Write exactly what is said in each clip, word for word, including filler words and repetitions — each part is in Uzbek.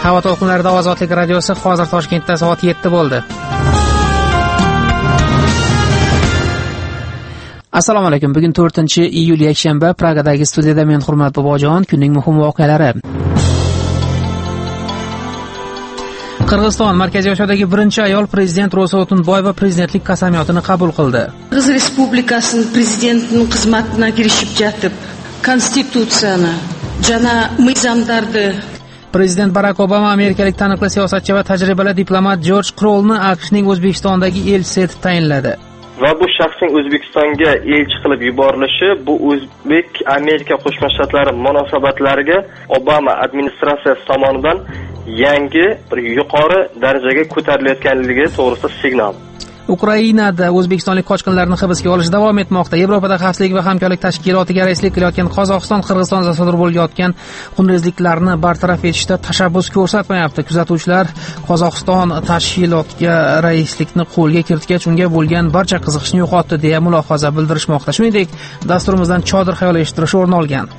Havo to'lqinlarida Ozodlik radiosi. Hozir Toshkentda soat yetti bo'ldi. Assalomu alaykum. Bugun to'rtinchi iyul yakshanba. Pragadagi studiyada men Hurmat Bobojon. Kunning muhim voqealari. Qirg'iziston Markaziy Osiyodagi birinchi ayol prezident Ro'za O'tunboyeva prezidentlik qasamyotini qabul qildi. Qirg'iz Respublikasining prezidentining xizmatiga kirishib jatib, konstitutsiyani, jana mizamlarni Prezident Barak Obama amerikalik taniqli siyosatchi va tajribali diplomat Jorj Kroulni AQShning O'zbekistondagi elchisi etib tayinladi. Va bu shaxsning O'zbekistonga elchi qilib yuborilishi bu O'zbek Amerika Qo'shma Shtatlari munosabatlariga Obama administratsiyasi tomonidan yangi bir yuqori darajaga ko'tarilayotganligi to'g'risida signal. Ukrainada o'zbekistonlik qochqinlarni hibsga olish davom etmoqda. Yevropada xavfsizlik va hamkorlik tashkilotiga raislik qilayotgan Qozog'iston Qirg'izistonda sodir bo'layotgan xunrezliklarni bartaraf etishda tashabbus ko'rsatmayapti. Kuzatuvchilar Qozog'iston tashkilotga raislikni qo'lga kiritgach, unga bo'lgan barcha qiziqishni yo'qotdi deya mulohaza bildirishmoqda. Shuningdek, dasturimizdan chodir xayol eshittirish o'rin olgan.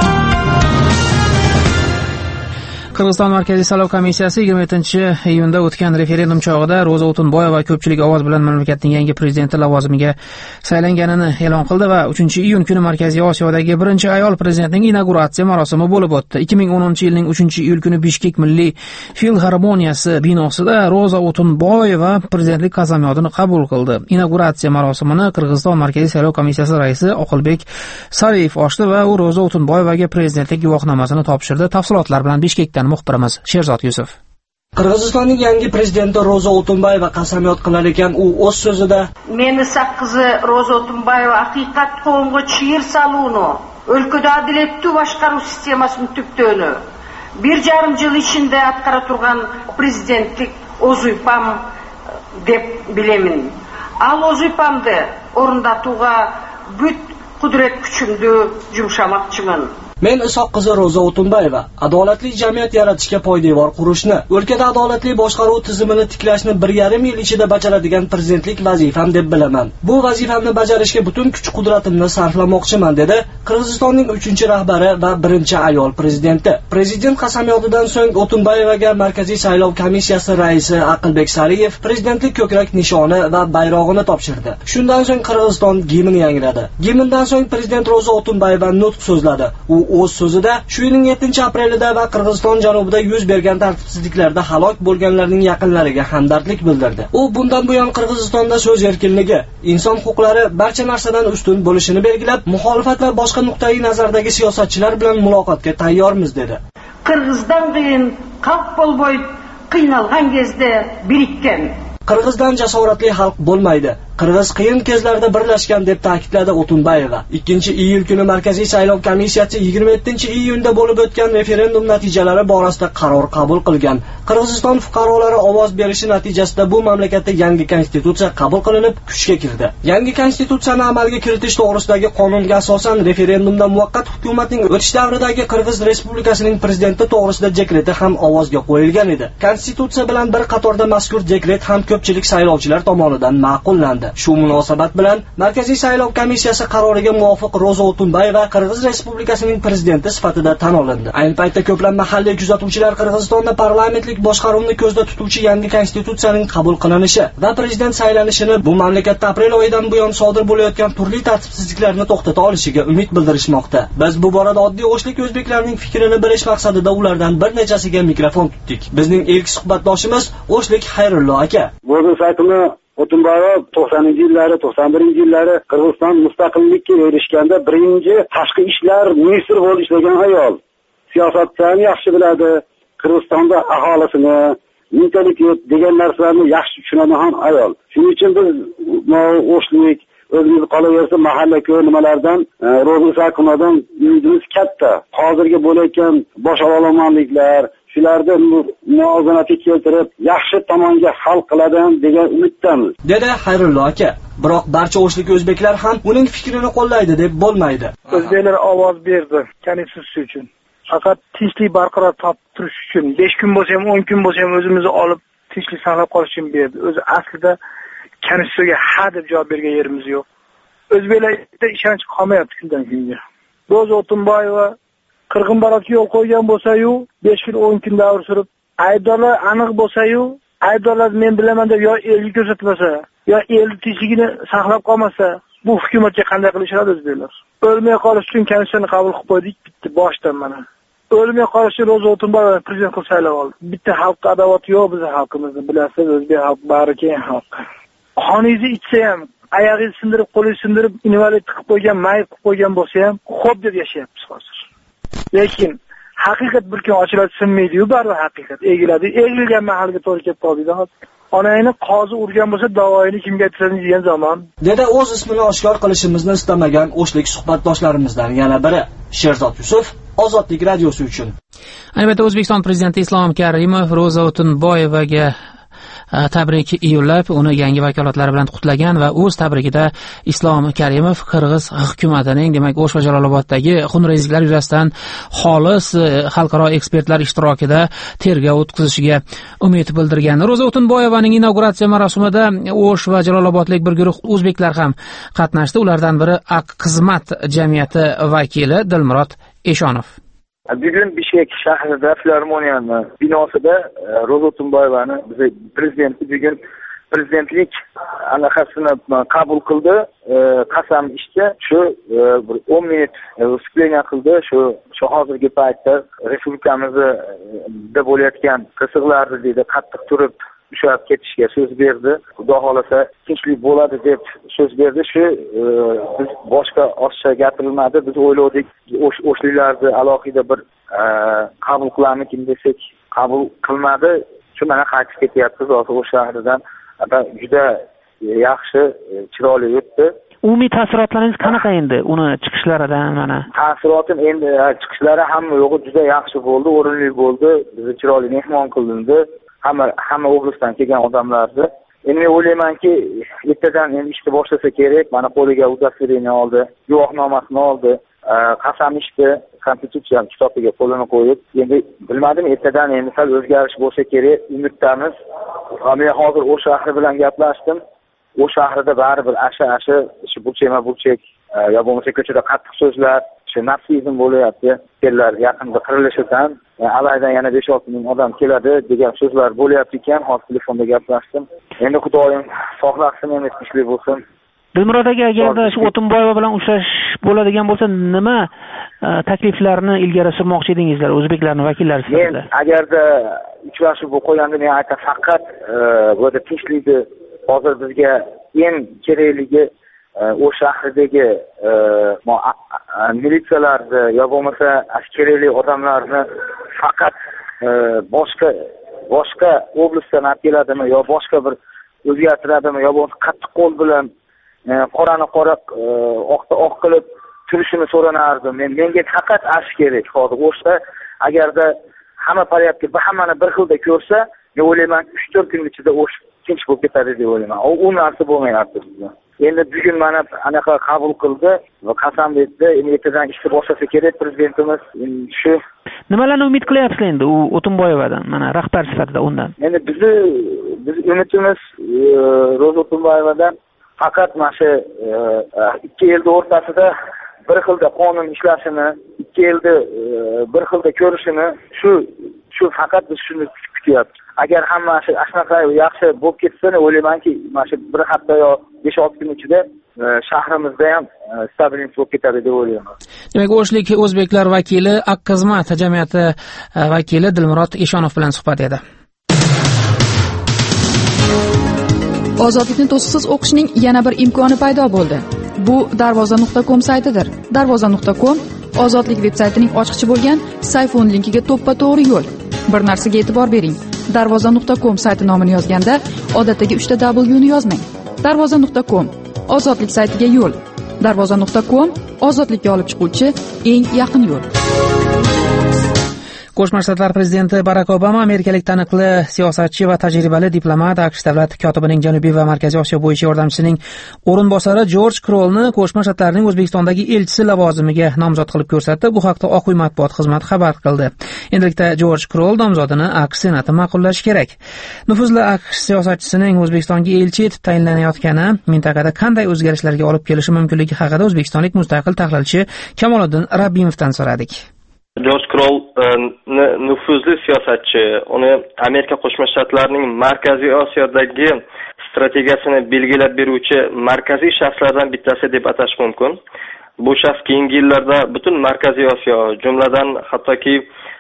Qirg'iziston Markaziy saylov komissiyasi yigirma yettinchi iyunda o'tgan referendum chog'ida Ro'za O'tunboyeva ko'pchilik ovoz bilan mamlakatning yangi prezidenti lavozimiga saylanganini e'lon qildi va uchinchi iyun kuni Markaziy Osiyodagi birinchi ayol prezidentning inauguratsiya marosimi bo'lib o'tdi. ikki ming o'ninchi yilning uchinchi iyul kuni Bishkek Milliy filharmoniyasi binosida Ro'za O'tunboyeva prezidentlik qasamyotini qabul qildi. Inauguratsiya marosimini Qirg'iziston Markaziy saylov komissiyasi raisi Oqilbek Sariyev ochdi va u Ro'za O'tunboyevaga prezidentlik guvohnomasini topshirdi. Tafsilotlar bilan Bishkekdan muxbirimiz Sherzod Yusuf. Qirg'izistonning yangi prezidenti Ro'za O'tunboyeva qasamyod qilar ekan, u o'z so'zida "Meni qizi Ro'za O'tunboyeva haqiqat qo'ng'i chir saluni, o'lkada adaletli boshqaruv sistemasini tubtoni, bir yarim yil ichida atqara turgan prezidentlik o'zipam deb bilemin. Al o'zipamni o'rindatuga büt qudret kuchimni yumshamoqchiman. Men Isoq qizi Ro'za O'tunboyeva adolatli jamiyat yaratishga poydevor qurishni, o'lkada adolatli boshqaruv tizimini tiklashni bir yarim yil ichida bajaradigan prezidentlik vazifam deb bilaman. Bu vazifamni bajarishga butun kuch-qudratimni sarflamoqchiman, dedi Qirg'izistonning uchinchi rahbari va birinchi ayol prezidenti. Prezident qasamyotidan so'ng O'tunboyevaga Markaziy saylov komissiyasi raisi Aqilbek Sariyev prezidentlik ko'krak nishoni va bayrog'ini topshirdi. Shundan so'ng Qirg'iziston gimni yangradi. Gimndan so'ng prezident Ro'za O'tunboyeva nutq so'zladi. U o'z so'zida shu yilning yettinchi aprelida va Qirg'iziston janubida yuz bergan tartibsizliklarda halok bo'lganlarning yaqinlariga hamdardlik bildirdi. U bundan buyon Qirg'izistonda so'z erkinligi, inson huquqlari barcha narsadan ustun bo'lishini belgilab, muxolifat va boshqa nuqtai nazardagi siyosatchilar bilan muloqotga tayyormiz dedi. Qirg'izdan keyin xalq bo'lboy qiynalgan kezde birikkan. Qirg'izdan jasoratli xalq bo'lmaydi. Qirg'iz qiyin kezlarda birlashgan deb ta'kidladi O'tunboyeva. ikkinchi iyul kuni Markaziy saylov komissiyasi yigirma yettinchi iyunda bo'lib o'tgan referendum natijalari borasida qaror qabul qilgan. Qirg'iziston fuqarolari ovoz berishi natijasida bu mamlakatda yangi konstitutsiya qabul qilinib, kuchga kirdi. Yangi konstitutsiyani amalga kiritish to'g'risidagi qonunga asosan referendumda muvaqqat hukumatning o'tish davridagi Qirg'iz Respublikasining prezidenti to'g'risida dekreti ham ovozga qo'yilgan edi. Konstitutsiya bilan bir qatorda mazkur dekret ham ko'pchilik saylovchilar tomonidan ma'qullandi. Shu munosabat bilan Markaziy saylov komissiyasi qaroriga muvofiq Ro'za O'tunboyeva Qirg'iz Respublikasining prezidenti sifatida tan olindi. Ayni paytda ko'plab mahalliy kuzatuvchilar Qirg'izistonda parlamentlik boshqaruvni ko'zda tutuvchi yangi konstitutsiyaning qabul qilinishi va prezident saylanishini bu mamlakatda aprel oyidan buyon sodir bo'layotgan turli tartibsizliklarni to'xtata olishiga umid bildirishmoqda. Biz bu borada oddiy o'shlik o'zbeklarning fikrini bilish maqsadida ulardan bir nechasiga mikrofon tutdik. Bizning ilk suhbatdoshimiz O'shlik Xayrullo aka. O'tunboyeva to'qsoninchi yillari, to'qson birinchi yillari Qirg'iziston mustaqillikka erishganda birinchi tashqi ishlar ministri bo'lib ishlagan ayol. Siyosatni yaxshi biladi. Qirg'izistonda aholisini, mentalitet degan narsalarni yaxshi tushunadigan ayol. Shuning uchun biz o'shlik o'zimiz qolaversa mahalla-ko'y nimalardan Ro'za O'tunboyevadan umidimiz katta. Hozirgi bo'layotgan bosh olomonliklar shularni muvozanatga keltirib, yaxshi tomonga hal qiladi degan umiddamiz, dedi Xayrullo aka. Biroq barcha o'shlik o'zbeklar ham uning fikrini qo'llaydi deb bo'lmaydi. O'zbeklar ovoz berdi konstitutsiya uchun. Faqat tinchlik barqaror topib turish uchun besh kun bo'lsa ham, o'n kun bo'lsa ham o'zimizni olib tinchlik saqlab qolish uchun berdi. O'zi aslida konstitutsiyaga ha deb javob bergan yerimiz yo'q. O'zbeklarga ishonch qolmayapti kundan kunga. Ro'za O'tunboyeva qirg'in barotga yo'l qo'ygan bo'lsa-yu, besh kun o'n kun davr surib aybdorlar aniq bo'lsa-yu, aybdorlar men bilaman deb yo elga ko'rsatmasa, yo el tinchligini saqlab qolmasa, bu hukumatga qanday qilishadi o'zbeklar? O'lmay qolish uchun konstitutsiyani qabul qilib qo'ydik, bitta boshdan mana. O'lmay qolish uchun Ro'za O'tunboyevani prezident qilib saylab oldik. Bitta xalqqa adovati yo'q bizning xalqimizda, bilasiz, o'zbek xalq bari keng xalq. Qoningizni ichsa ham, oyog'ingizni sindirib, qo'lingizni sindirib, invalid qilib qo'ygan, mayib qilib qo'ygan bo'lsa ham, xo'p deb yashayapmiz hozir. Lekin haqiqat bir kun ochiladi, sinmaydi-yu, baribir haqiqat egiladi. Egilgan mahalga to'g'ri kelib qoldi hozir. Onangni qozi urgan bo'lsa, davoyini kimga aytasiz degan zamon. Dedi o'z ismini oshkor qilishimizni istamagan o'shlik suhbatdoshlarimizdan yana biri Sherzod Yusuf, Ozodlik radiosi uchun. Albatta, O'zbekiston prezidenti Islom Karimov Ro'za O'tunboyevaga tabrik yo'llab, uni yangi vakolatlari bilan qutlagan va o'z tabrikida Islom Karimov Qirg'iz hukumatining, demak, O'sh va Jaloloboddagi xunrezliklar yuzasidan xolis xalqaro ekspertlar ishtirokida tergov o'tkazishiga umid bildirgan. Ro'za O'tunboyevaning inauguratsiya marosimida O'sh va Jalolobodlik bir guruh o'zbeklar ham qatnashdi. Ulardan biri Aq xizmat jamiyati vakili Dilmurod Eshonov. Bugun Bishkek shahrida Filarmoniyani binosida Ro'za O'tunboyevani biz prezident bugun prezidentlik anaqasini qabul qildi. Qasam ichdi. Shu bir o'n minut vыступление qildi. Shu shu hozirgi paytda respublikamizda bo'layotgan qisiqlarni deydi qattiq turib ushlab ketishga so'z berdi. Xudo xolasa tinchlik bo'ladi deb so'z berdi. Shu biz boshqa osha gapirilmadi. Biz o'yladik, o'shliklarni alohida bir qabul qilamizkin desak, qabul qilmadi. Shu mana qaytib ketyapmiz hozir o'sha shahridan. Juda yaxshi, chiroyli o'tdi. Umumiy taassurotlaringiz qanaqa endi uni chiqishlaridan mana? Taassurotim endi chiqishlari hamma yo'g'i juda yaxshi bo'ldi, o'rinli bo'ldi. Bizni chiroyli mehmon qilindi. Hamma hamma oblastdan kelgan odamlarni. Endi men o'ylaymanki, ertadan endi ishni boshlasa kerak. Mana qo'liga udostvoreniyani oldi, guvohnomasini oldi, qasam ichdi, konstitutsiya kitobiga qo'lini qo'yib, endi bilmadim, ertadan endi sal o'zgarish bo'lsa kerak, umiddamiz. Men hozir o'sha shahri bilan gaplashdim. O'sha shahrida baribir asha-asha, shu burchama-burchak, yo bo'lmasa ko'chada qattiq so'zlar, shu natsizm bo'layapti. Kellar yaqinda qirilishidan, alaydan yana besh olti ming odam keladi degan so'zlar bo'layapti ekan. Hozir telefonda gaplashdim. Endi Xudoyim sog'laqsin, endi tinchlik bo'lsin. Dilmurod aka, agarda shu O'tunboyeva bilan ushlash bo'ladigan bo'lsa, nima takliflarni ilgari surmoqchi edingizlar o'zbeklarning vakillari sifatida? Men agarda uchrashuv bo'lib qolganda, men aytaman, faqat bu yerda tinchlikni hozir bizga eng kerakligi o shahridagi militsiyalarni yo bo'lmasa askariyli odamlarni faqat boshqa boshqa oblastdan olib keladimi yo boshqa bir o'zgartiradimi yo bo'lmasa qattiq qo'l bilan qorani qora oqni oq qilib turishini so'ranardim. Men menga faqat ash kerak hozir. O'shda agarda hamma porядкda bir hammani bir xilda ko'rsa, men o'ylayman uch to'rt kun ichida o'sh tinch bo'lib ketadi deb o'ylayman. U narsa bo'lmayapti bizda. Endi bugun mana anaqa qabul qildi va qasam berdi. Endi ertadan ishni boshlasa kerak prezidentimiz. Shu nimalarni umid qilyapsiz endi u O'tunboyevadan, mana rahbar sifatida undan? Endi bizni biz umidimiz Ro'za O'tunboyevadan faqat mana shu ikki yilda o'rtasida bir xilda qonun ishlashini, ikki yilda bir xilda ko'rishini, shu shu faqat biz shuni kutyapmiz. Agar hamma shu ashnaqa yaxshi bo'lib ketsa, o'ylaymanki, mana shu bir hafta yo besh olti kun ichida shahrimizda ham stabillik bo'lib ketadi deb o'ylayman. Demak, O'shlik o'zbeklar vakili, Aq xizmat jamiyati vakili Dilmurod Eshonov bilan suhbat edi. Ozodlikni to'siqsiz o'qishning yana bir imkoni paydo bo'ldi. Bu darvoza nuqta com saytidir. darvoza nuqta com Ozodlik veb-saytining ochiqchi bo'lgan sayfon linkiga to'ppa-to'g'ri yo'l. Bir narsaga e'tibor bering. darvoza nuqta com sayti nomini yozganda odatdagi uchta W ni yozmang. darvoza nuqta com Ozodlik saytiga yo'l. darvoza nuqta com ozodlikka olib chiquvchi eng yaqin yo'l. Qo'shma Shtatlar prezidenti Barak Obama amerikalik taniqli siyosatchi va tajribali diplomat, AQSh davlat kotibining Janubiy va Markaziy Osiyo bo'yicha yordamchisining o'rinbosari Jorj Krollni Qo'shma Shtatlarning O'zbekistondagi elchisi lavozimiga nomzod qilib ko'rsatdi. Bu haqda Oq uy matbuot xizmati xabar qildi. Endilikda Jorj Kroll nomzodini AQSh senati ma'qullashi kerak. Nufuzli AQSh siyosatchisining O'zbekistonga elchi etib tayinlanayotgani mintaqada qanday o'zgarishlarga olib kelishi mumkinligi haqida o'zbekistonlik mustaqil tahlilchi Kamoliddin Rabbimovdan so'radik. Jorj Krollni nufuzli siyosatchi, uni Amerika Qo'shma Shtatlarining Markaziy Osiyodagi strategiyasini belgilab beruvchi markaziy shaxslardan bittasi deb atash mumkin. Bu shaxs keyingi yillarda butun Markaziy Osiyo, jumladan hattoki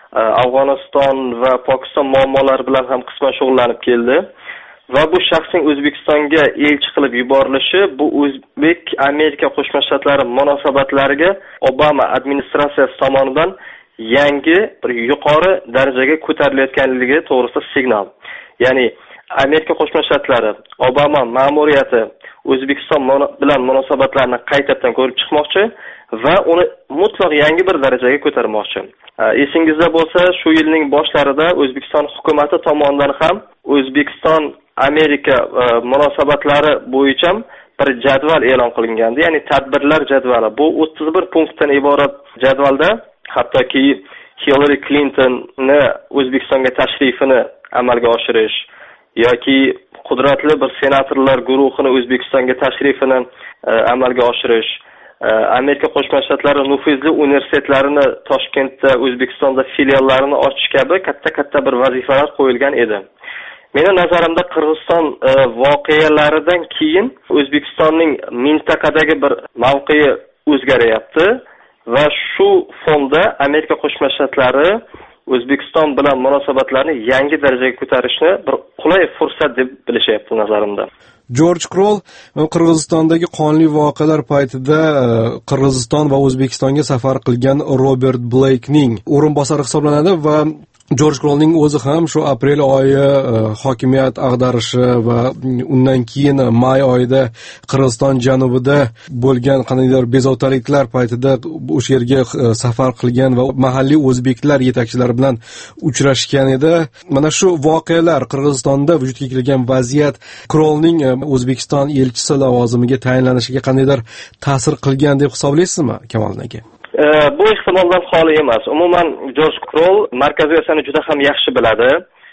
Afg'oniston va Pokiston muammolari bilan ham qisman shug'ullanib keldi. Va bu shaxsning O'zbekistonga elchi qilib yuborilishi bu O'zbek Amerika Qo'shma Shtatlari munosabatlariga Obama administratsiyasi tomonidan yangi bir yuqori darajaga ko'tarilayotganligi to'g'risida signal. Ya'ni Amerika Qo'shma Shtatlari, Obama ma'muriyati O'zbekiston bilan munosabatlarni qaytadan ko'rib chiqmoqchi va uni mutlaq yangi bir darajaga ko'tarmoqchi. Esingizda bo'lsa, shu yilning boshlarida O'zbekiston hukumati tomonidan ham O'zbekiston Amerika munosabatlari bo'yicha bir jadval e'lon qilingandi. Ya'ni tadbirlar jadvali. Bu o'ttiz bir punktdan iborat jadvalda hattoki Hillary Clintonni O'zbekistonga tashrifini amalga oshirish yoki qudratli bir senatorlar guruhini O'zbekistonga tashrifini amalga oshirish, Amerika Qo'shma Shtatlari nufuzli universitetlarini Toshkentda, O'zbekistonda filiallarini ochish kabi katta-katta bir vazifalar qo'yilgan edi. Meni nazarimda Qirg'iziston voqealaridan keyin O'zbekistonning mintaqadagi bir mavqei o'zgaryapti va shu fonda Amerika Qo'shma Shtatlari O'zbekiston bilan munosabatlarni yangi darajaga ko'tarishni bir qulay fursat deb bilishyapti nazarimda. Jorj Kroll Qirg'izistondagi qonli voqealar paytida Qirg'iziston va O'zbekistonga safar qilgan Robert Blakening o'rinbosari hisoblanadi va Jorj Krollning o'zi ham shu aprel oyi hokimiyat ag'darishi va undan keyin may oyida Qirg'iziston janubida bo'lgan qandaydir bezovtaliklar paytida o'sha yerga safar qilgan va mahalliy o'zbeklar yetakchilari bilan uchrashgan edi. Mana shu voqealar Qirg'izistonda vujudga kelgan vaziyat Krollning O'zbekiston elchisi lavozimiga tayinlanishiga qandaydir ta'sir qilgan deb hisoblaysizmi, Kamoliddin aka? Bu ehtimoldan xoli emas. Umuman Jorj Kroll Markaziy Osiyoni juda ham yaxshi biladi.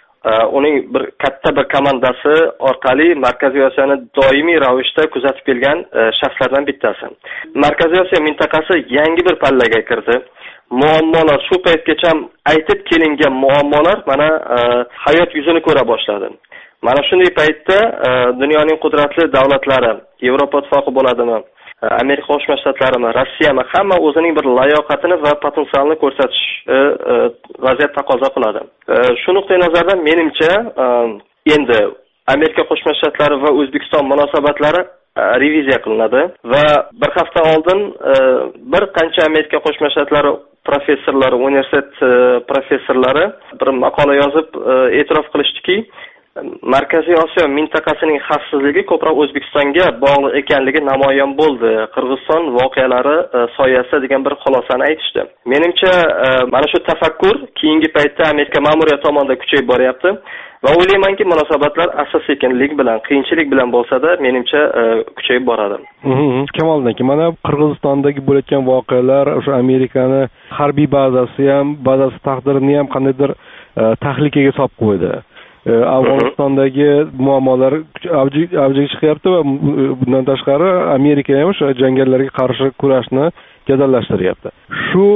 Uning bir katta bir komandasi orqali Markaziy Osiyoni doimiy ravishda kuzatib kelgan shaxslardan bittasi. Markaziy Osiyo mintaqasi yangi bir pallaga kirdi. Muammolar shu paytgacha aytib kelingan muammolar mana hayot yuzini ko'ra boshladi. Mana shunday paytda dunyoning qudratli davlatlari, Yevropa ittifoqi bo'ladimi, Amerika Qo'shma Shtatlarimi, Rossiyami, hamma o'zining bir layoqatini va potensialini ko'rsatish vaziyat taqozo qiladi. Shu nuqtai nazardan menimcha endi Amerika Qo'shma Shtatlari va O'zbekiston munosabatlari reviziya qilinadi va bir hafta oldin bir qancha Amerika Qo'shma Shtatlari professorlari, universitet professorlari bir maqola yozib e'tirof qilishdiki, Markaziy Osiyo mintaqasining xavfsizligi ko'proq O'zbekistonga bog'liq ekanligi namoyon bo'ldi. Qirg'iziston voqealari soyasida degan bir xulosani aytishdi. Menimcha mana shu tafakkur keyingi paytda Amerika ma'muriyati tomonidan kuchayib boryapti va o'ylaymanki, munosabatlar asta-sekinlik bilan, qiyinchilik bilan bo'lsa-da, menimcha kuchayib boradi. Kamoliddin aka, mana Qirg'izistondagi bo'layotgan voqealar, o'sha Amerikani harbiy bazasi ham, bazasi taqdirini ham qandaydir tahlikaga solib qo'ydi. Afg'onistondagi muammolar avjiga chiqyapti va bundan tashqari Amerika ham o'sha jangarilarga qarshi kurashni jadallashtiryapti. Shu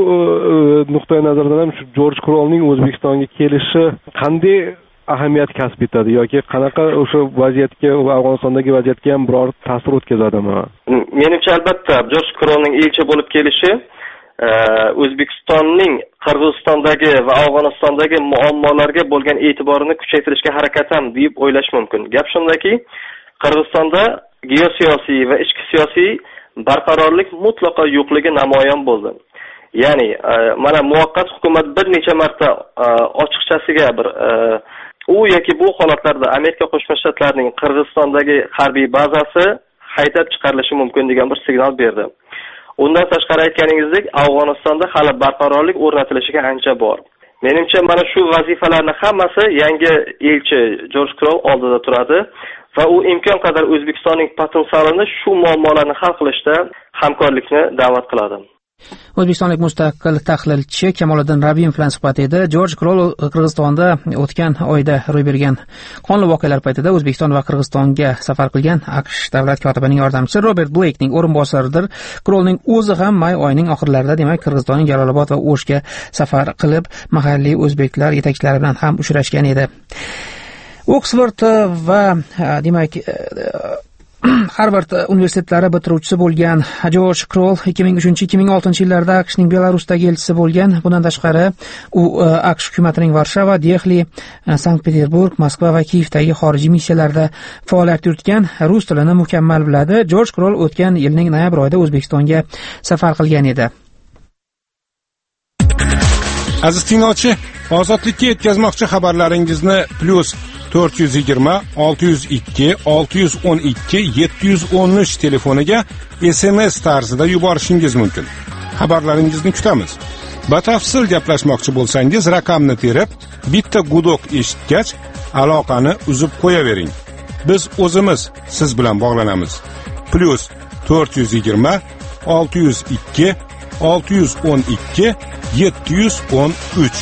nuqtai nazardan ham shu Jorj Krollning O'zbekistonga kelishi qanday ahamiyat kasb etadi yoki qanaqa o'sha vaziyatga, Afg'onistondagi vaziyatga ham biror ta'sir o'tkazadimi? Menimcha albatta Jorj Krollning elchi bo'lib kelishi O'zbekistonning Qirg'izistondagi va Afg'onistondagi muammolarga bo'lgan e'tiborini kuchaytirishga harakat ham deb o'ylash mumkin. Gap shundaki, Qirg'izistonda geosiyosiy va ichki siyosiy barqarorlik mutlaqo yo'qligi namoyon bo'ldi. Ya'ni mana muvaqqat hukumat bir necha marta ochiqchasiga bir u yoki bu holatlarda Amerika Qo'shma Shtatlarining Qirg'izistondagi harbiy bazasi haydab chiqarilishi mumkin degan bir signal berdi. Undan tashqari aytganingizdek, Afg'onistonda hali barqarorlik o'rnatilishiga ancha bor. Menimcha mana shu vazifalarning hammasi yangi elchi Jorj Kroll oldida turadi va u imkon qadar O'zbekistonning potensialini shu muammolarni hal qilishda hamkorlikni da'vat qiladi. O'zbekistonlik mustaqil tahlilchi Kamoliddin Rabimov bilan suhbat edi. Jorj Kroll Qirg'izistonda o'tgan oyda ro'y bergan qonli voqealar paytida O'zbekiston va Qirg'izistonga safar qilgan AQSh davlat kotibining yordamchisi Robert Blakening o'rinbosaridir. Krollning o'zi ham may oyining oxirlarida, demak, Qirg'izistonning Jalolobod va O'shga safar qilib, mahalliy o'zbeklar yetakchilari bilan ham uchrashgan edi. Oksford va demak Harvard universitetlari bitiruvchisi bo'lgan Jorj Kroll ikki ming uchinchi ikki ming oltinchi yillarda AQShning Belarusdagi elchisi bo'lgan. Bundan tashqari u AQSh hukumatining Varshava, Dehli, Sankt-Peterburg, Moskva va Kiyevdagi xorijiy missiyalarda faoliyat yuritgan. Rus tilini mukammal biladi. Jorj Kroll o'tgan yilning noyabr oyida O'zbekistonga safar qilgan edi. Aziz tinglovchi, ozodlikka yetkazmoqchi xabarlaringizni plus to'rt yuz yigirma olti yuz ikki olti yuz o'n ikki yetti yuz o'n uch telefoniga S M S tarzida yuborishingiz mumkin. Xabarlaringizni kutamiz. Batafsil gaplashmoqchi bo'lsangiz, raqamni terib, bitta gudok eshitgach, aloqani uzib qo'yavering. Biz o'zimiz siz bilan bog'lanamiz. plus to'rt yuz yigirma olti yuz ikki olti yuz o'n ikki yetti yuz o'n uch.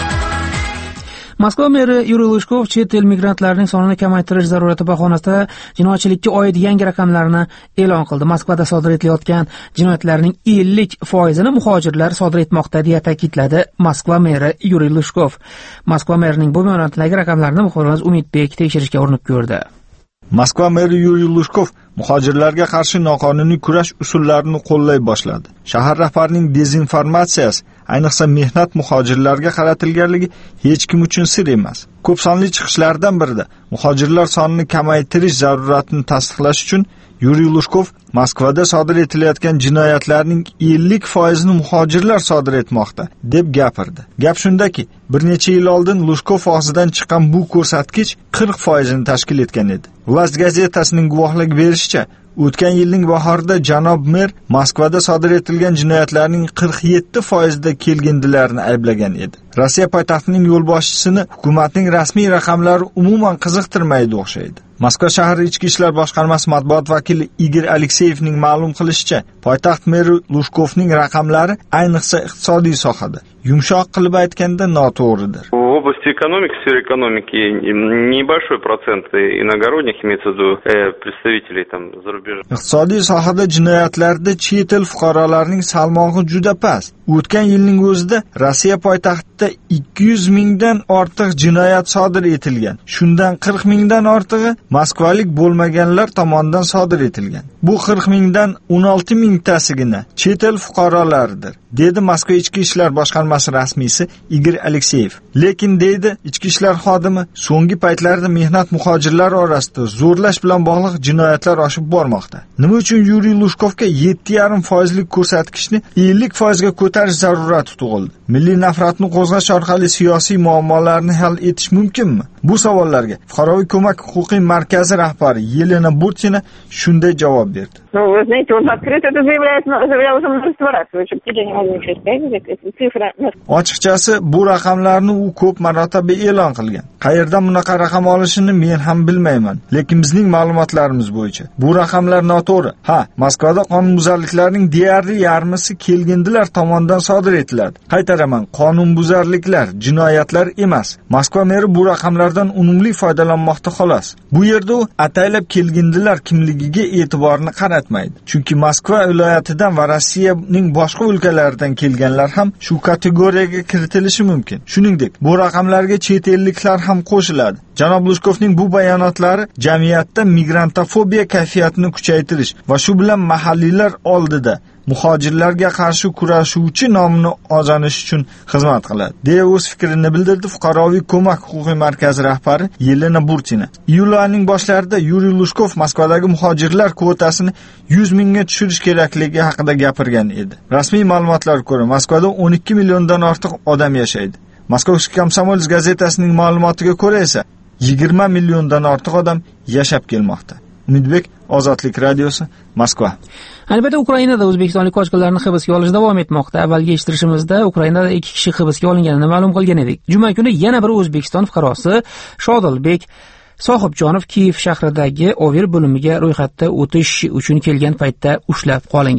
Moskva meri Yuriy Lushkov chet el migrantlarining sonini kamaytirish zarurati bahonasida jinoyatchilikka oid yangi raqamlarni e'lon qildi. Moskvada sodir etilayotgan jinoyatlarning ellik foizini muhojirlar sodir etmoqda, deya ta'kidladi Moskva meri Yuriy Lushkov. Moskva merining bu ma'nodagi raqamlarni muxbirimiz Umidbek tekshirishga urinib ko'rdi. Moskva meri Yuriy Lushkov muhojirlarga qarshi noqonuniy kurash usullarini qo'llay boshladi. Shahar rahbarining dezinformatsiyasi, ayniqsa mehnat muhojirlarga qaratilganligi hech kim uchun sir emas. Ko'p sonli chiqishlardan birida muhojirlar sonini kamaytirish zaruratini tasdiqlash uchun Yuriy Lushkov Moskvada sodir etilayotgan jinoyatlarning ellik foizini muhojirlar sodir etmoqda deb gapirdi. Gap shundaki, bir necha yil oldin Lushkov og'zidan chiqqan bu ko'rsatkich qirq foizini tashkil etgan edi. Vlast gazetasining guvohlik berishicha, o'tgan yilning bahorida janob mer Moskvada sodir etilgan jinoyatlarning qirq yetti foizida kelgindilarni ayblagan edi. Rossiya poytaxtining yo'lboshchisini hukumatning rasmiy raqamlari umuman qiziqtirmaydi o'xshaydi. Moskva shahar ichki ishlar boshqarmasi matbuot vakili Igor Alekseyevning ma'lum qilishicha, poytaxt meri Lushkovning raqamlari ayniqsa iqtisodiy sohada, yumshoq qilib aytganda, noto'g'ridir. В области экономики, в сфере экономики небольшой процент иногородних, имеется в виду представителей там за рубежа. Iqtisodiy sohada jinoyatlarda chet el fuqarolarining salmog'i juda past. O'tgan yilning o'zida Rossiya poytaxtida ikki yuz mingdan ortiq jinoyat sodir etilgan. Shundan qirq mingdan ortig'i moskvalik bo'lmaganlar tomonidan sodir etilgan. Bu qirq mingdan o'n olti mingtasigina chet el fuqarolaridir, dedi Moskva ichki ishlar boshqarmasi rasmiysi Igor Alekseyev. Lekin deydi ichki ishlar xodimi, so'nggi paytlarda mehnat muhojirlar orasida zo'rlash bilan bog'liq jinoyatlar oshib bormoqda. Nima uchun Yuriy Lushkovga yetti yarim foizlik ko'rsatkichni ellik foizga ko'tarish zarurati tug'ildi? Milliy nafratni qo'zg'ash orqali siyosiy muammolarni hal etish mumkinmi? Bu savollarga Fuqaroviy ko'mak huquqiy markazi rahbari Yelena Burtina shunday javob berdi. Ну, вы знаете, он открыто это заявляет, заявлял уже множество раз. Вы что, я не могу ничего сказать, эта цифра. Ochiqchasi bu raqamlarni u ko'p marotaba e'lon qilgan. Qayerdan bunaqa raqam olishini men ham bilmayman, lekin bizning ma'lumotlarimiz bo'yicha bu raqamlar noto'g'ri. Ha, Moskvada qonunbuzarliklarning deyarli yarmisi kelgindilar tomonidan sodir etiladi. Qaytaraman, qonunbuzarliklar jinoyatlar emas. Moskva meri bu raqamlardan unumli foydalanmoqda xolos. Bu yerda u ataylab kelgindilar kimligiga e'tiborni qaratmaydi. Chunki Moskva viloyatidan va Rossiyaning boshqa o'lkalaridan kelganlar ham shu kategoriyaga kiritilishi mumkin. Shuningdek, bu raqamlarga chet elliklar ham qo'shiladi. Janob Lushkovning bu bayonotlari jamiyatda migrantofobiya kayfiyatini kuchaytirish va shu bilan mahalliylar oldida muhojirlarga qarshi kurashuvchi nomini ozanish uchun xizmat qiladi, deya o'z fikrini bildirdi Fuqaroviy ko'mak huquqiy markazi rahbari Yelena Burtina. Iyul oyining boshlarida Yuriy Lushkov Moskvadagi muhojirlar kvotasini yuz mingga tushirish kerakligi haqida gapirgan edi. Rasmiy ma'lumotlarga ko'ra, Moskvada o'n ikki milliondan ortiq odam yashaydi. Moskovskiy Komsomolets gazetasining ma'lumotiga ko'ra esa yigirma milliondan ortiq odam yashab kelmoqda. Umidbek, Ozodlik radiosi, Moskva. Albatta, Ukrainada o'zbekistonlik qochqinlarni hibsga olish davom etmoqda. Avvalgi eshittirishimizda Ukrainada ikki kishi hibsga olinganini ma'lum qilgan edik. Juma kuni yana bir O'zbekiston fuqarosi Shodilbek Sohibjonov Kiyev shahridagi Ovir bo'limiga ro'yxatda o'tish uchun kelgan paytda ushlab qolingan.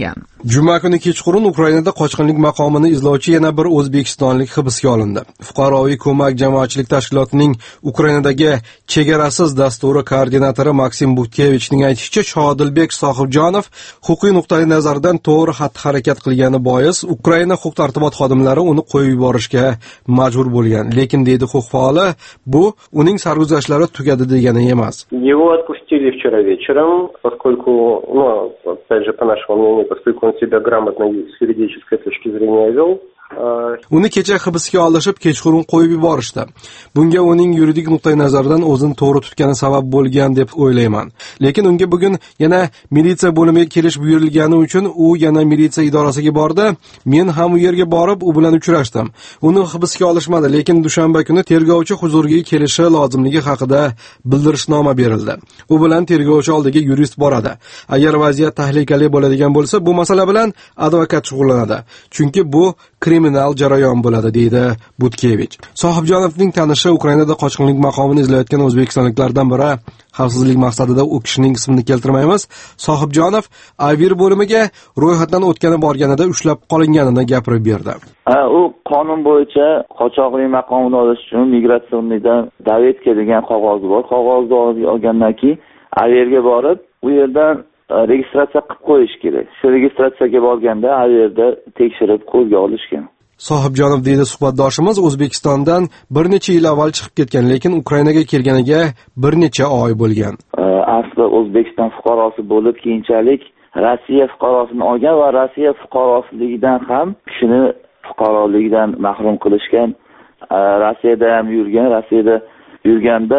Juma kuni kechqurun Ukrainada qochqinlik maqomini izlovchi yana bir o'zbekistonlik hibsga olindi. Fuqaroviy ko'mak jamoatchilik tashkilotining Ukrainadagi chegarasiz dasturi koordinatori Maksim Butkevichning aytishicha, Shodilbek Sohibjonov huquqiy nuqtai nazardan to'g'ri xatti-harakat qilgani bois Ukraina huquq-tartibot xodimlari uni qo'yib yuborishga majbur bo'lgan. Lekin deydi huquq faoli, bu uning sarguzashtlari tugadi degani emas. Его отпустили вчера вечером, поскольку, ну, опять же, по нашему мнению, поскольку он себя грамотно с юридической точки зрения вел. Uni kecha hibsga olishib, kechqurun qo'yib yuborishdi. Bunga uning yuridik nuqtai nazardan o'zini to'g'ri tutgani sabab bo'lgan deb o'ylayman. Lekin unga bugun yana militsiya bo'limiga kelish buyurilgani uchun u yana militsiya idorasiga bordi. Men ham u yerga borib, u bilan uchrashdim. Uni hibsga olishmadi, lekin dushanba kuni tergovchi huzuriga kelishi lozimligi haqida bildirishnoma berildi. U bilan tergovchi oldiga yurist boradi. Agar vaziyat tahlikali bo'ladigan bo'lsa, bu masala bilan advokat shug'ullanadi. Chunki bu kriminal jarayon bo'ladi, deydi Butkevich. Sohibjonovning tanishi Ukrainada qochqinlik maqomini izlayotgan o'zbekistonliklardan biri. Xavfsizlik maqsadida u kishining ismini keltirmaymiz. Sohibjonov Avir bo'limiga ro'yxatdan o'tgani borganida ushlab qolinganini gapirib berdi. Ha, u qonun bo'yicha qochoqlik maqomini olish uchun migratsionnidan davetka degan qog'ozi bor. Qog'ozni olgandan keyin Avirga borib, u yerdan registratsiya qilib qo'yish kerak. Shu registratsiyaga borganda a yerda tekshirib qo'lga olishgan. Sohibjonov deydi suhbatdoshimiz, O'zbekistondan bir necha yil avval chiqib ketgan, lekin Ukrainaga kelganiga bir necha oy bo'lgan. Asli O'zbekiston fuqarosi bo'lib, keyinchalik Rossiya fuqarosini olgan va Rossiya fuqarosiligidan ham kishini fuqaroligidan mahrum qilishgan. Rossiyada ham yurgan, Rossiyada yurganda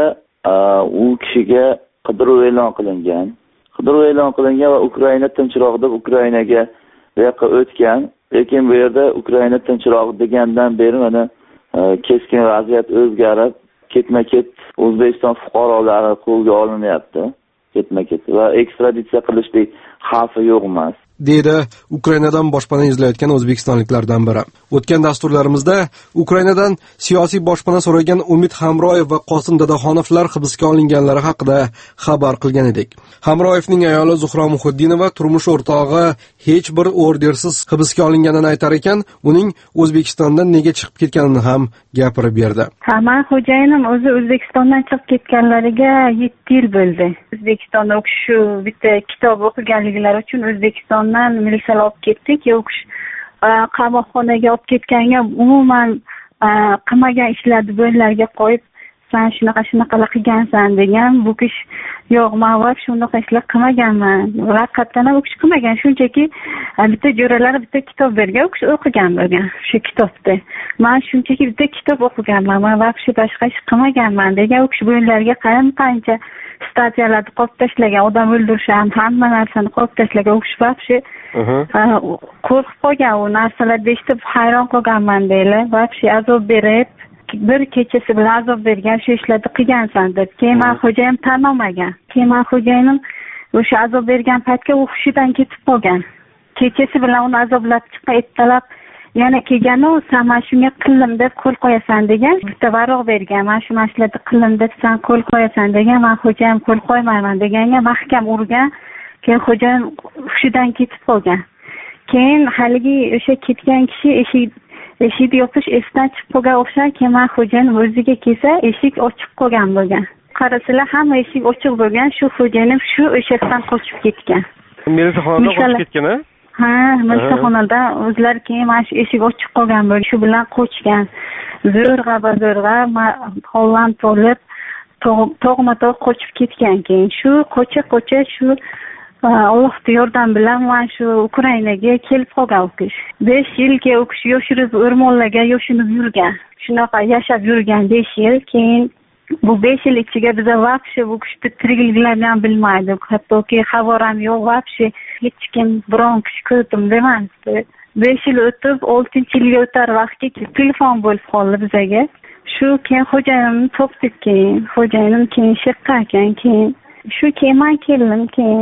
u kishiga qidiruv e'lon qilingan. Qidiruv e'lon qilingan va Ukraina tinchroq deb Ukrainaga yoqqa o'tgan. Lekin bu yerda Ukraina tinchroq degandan beri mana keskin vaziyat o'zgarib, ketma-ket O'zbekiston fuqarolari qo'lga olinyapti. Ketma-ket va ekstraditsiya qilishlik xavfi yo'q emas, deydi Ukrainadan boshpana izlayotgan o'zbekistonliklardan biri. O'tgan dasturlarimizda Ukrainadan siyosiy boshpana so'ragan Umid Hamroyev va Qosim Dadaxonovlar hibsga olinganlari haqida xabar qilgan edik. Hamroyevning ayoli Zuhro Muhiddinova turmush o'rtog'i hech bir ordersiz hibsga olinganini aytar ekan, uning O'zbekistondan nega chiqib ketganini ham gapirib berdi. Ha, men xo'jayinim o'zi O'zbekistondan chiqib ketganlariga yetti yil bo'ldi. O'zbekistonda o'qish shu bitta kitob o'qiganliklari uchun O'zbekistondan militsiyalar olib ketdik. Yo'q, qamoqxonaga olib ketganga umuman qilmagan ishlarni bo'ynlariga qo'yib, sen shunaqa shunaqalar qilgansan degan. Bu kish yo'q, men va shunaqa ishlar qilmaganman. Haqiqatan ham u kish qilmagan, shunchaki bitta jo'ralari bitta kitob bergan, u kish o'qigan bo'lgan shu kitobda. Men shunchaki bitta kitob o'qiganman, men va shu boshqa ish qilmaganman degan. U kish bo'ynlariga qancha statyalarni qo'yib tashlagan, odam o'ldirishgan, hamma narsani qo'yib tashlagan. U kishi vaqti qo'rqib qolgan, u narsalarni eshitib hayron qolganman deylar. Vaqti azob berib, bir kechasi bilan azob bergan, shu ishlarni qilgansan deb. Keyin men xo'jayinim tan olmagan. Keyin men xo'jayinim o'sha azob bergan paytga u hushidan ketib qolgan. Kechasi bilan uni azoblab chiqib ertalab yana kelganu, sen mana shunga qildim deb qo'l qo'yasan degan. Bitta varoq bergan, mana shu masalalarni qildim deb sen qo'l qo'yasan degan. Men xo'jayim qo'l qo'ymayman deganga mahkam urgan. Keyin xo'jayim hushidan ketib qolgan. Keyin haligi o'sha ketgan kishi eshik eshikni yopish esidan chiqib qolgan o'xshar. Keyin men xo'jayinim o'ziga kelsa, eshik ochiq qolgan bo'lgan. Qarasalar hamma eshik ochiq bo'lgan, shu xo'jayinim shu eshikdan qochib ketgan. Militsiyaxonadan qochib ketgan-a? Ha, militsiyaxonada o'zlari keyin mana shu eshik ochiq qolgan bo'lgan, shu bilan qochgan. Zo'rg'a zo'rg'a Holland bo'lib to'g'ma-to'g'ri qochib ketgan. Keyin shu qocha-qocha shu Allohning yordami bilan mana shu Ukrainaga kelib qolgan u kishi. besh yilga u kishi yoshirib o'rmonlarga yoshinib yurgan. Shunaqa yashab yurgan besh yil. Keyin bu besh yil ichiga biza vaqti bu kishi tirikliklarini ham bilmaydi. Hattoki xabar ham yo'q vaqti. Hech kim biron kishi ko'rdim demasdi. besh yil o'tib, oltinchi yilga o'tar vaqtga telefon bo'lib qoldi bizaga. Shu keyin xo'jayinimni topdik keyin. Xo'jayinim keyin shiqqan ekan, keyin shu keyin men keldim keyin.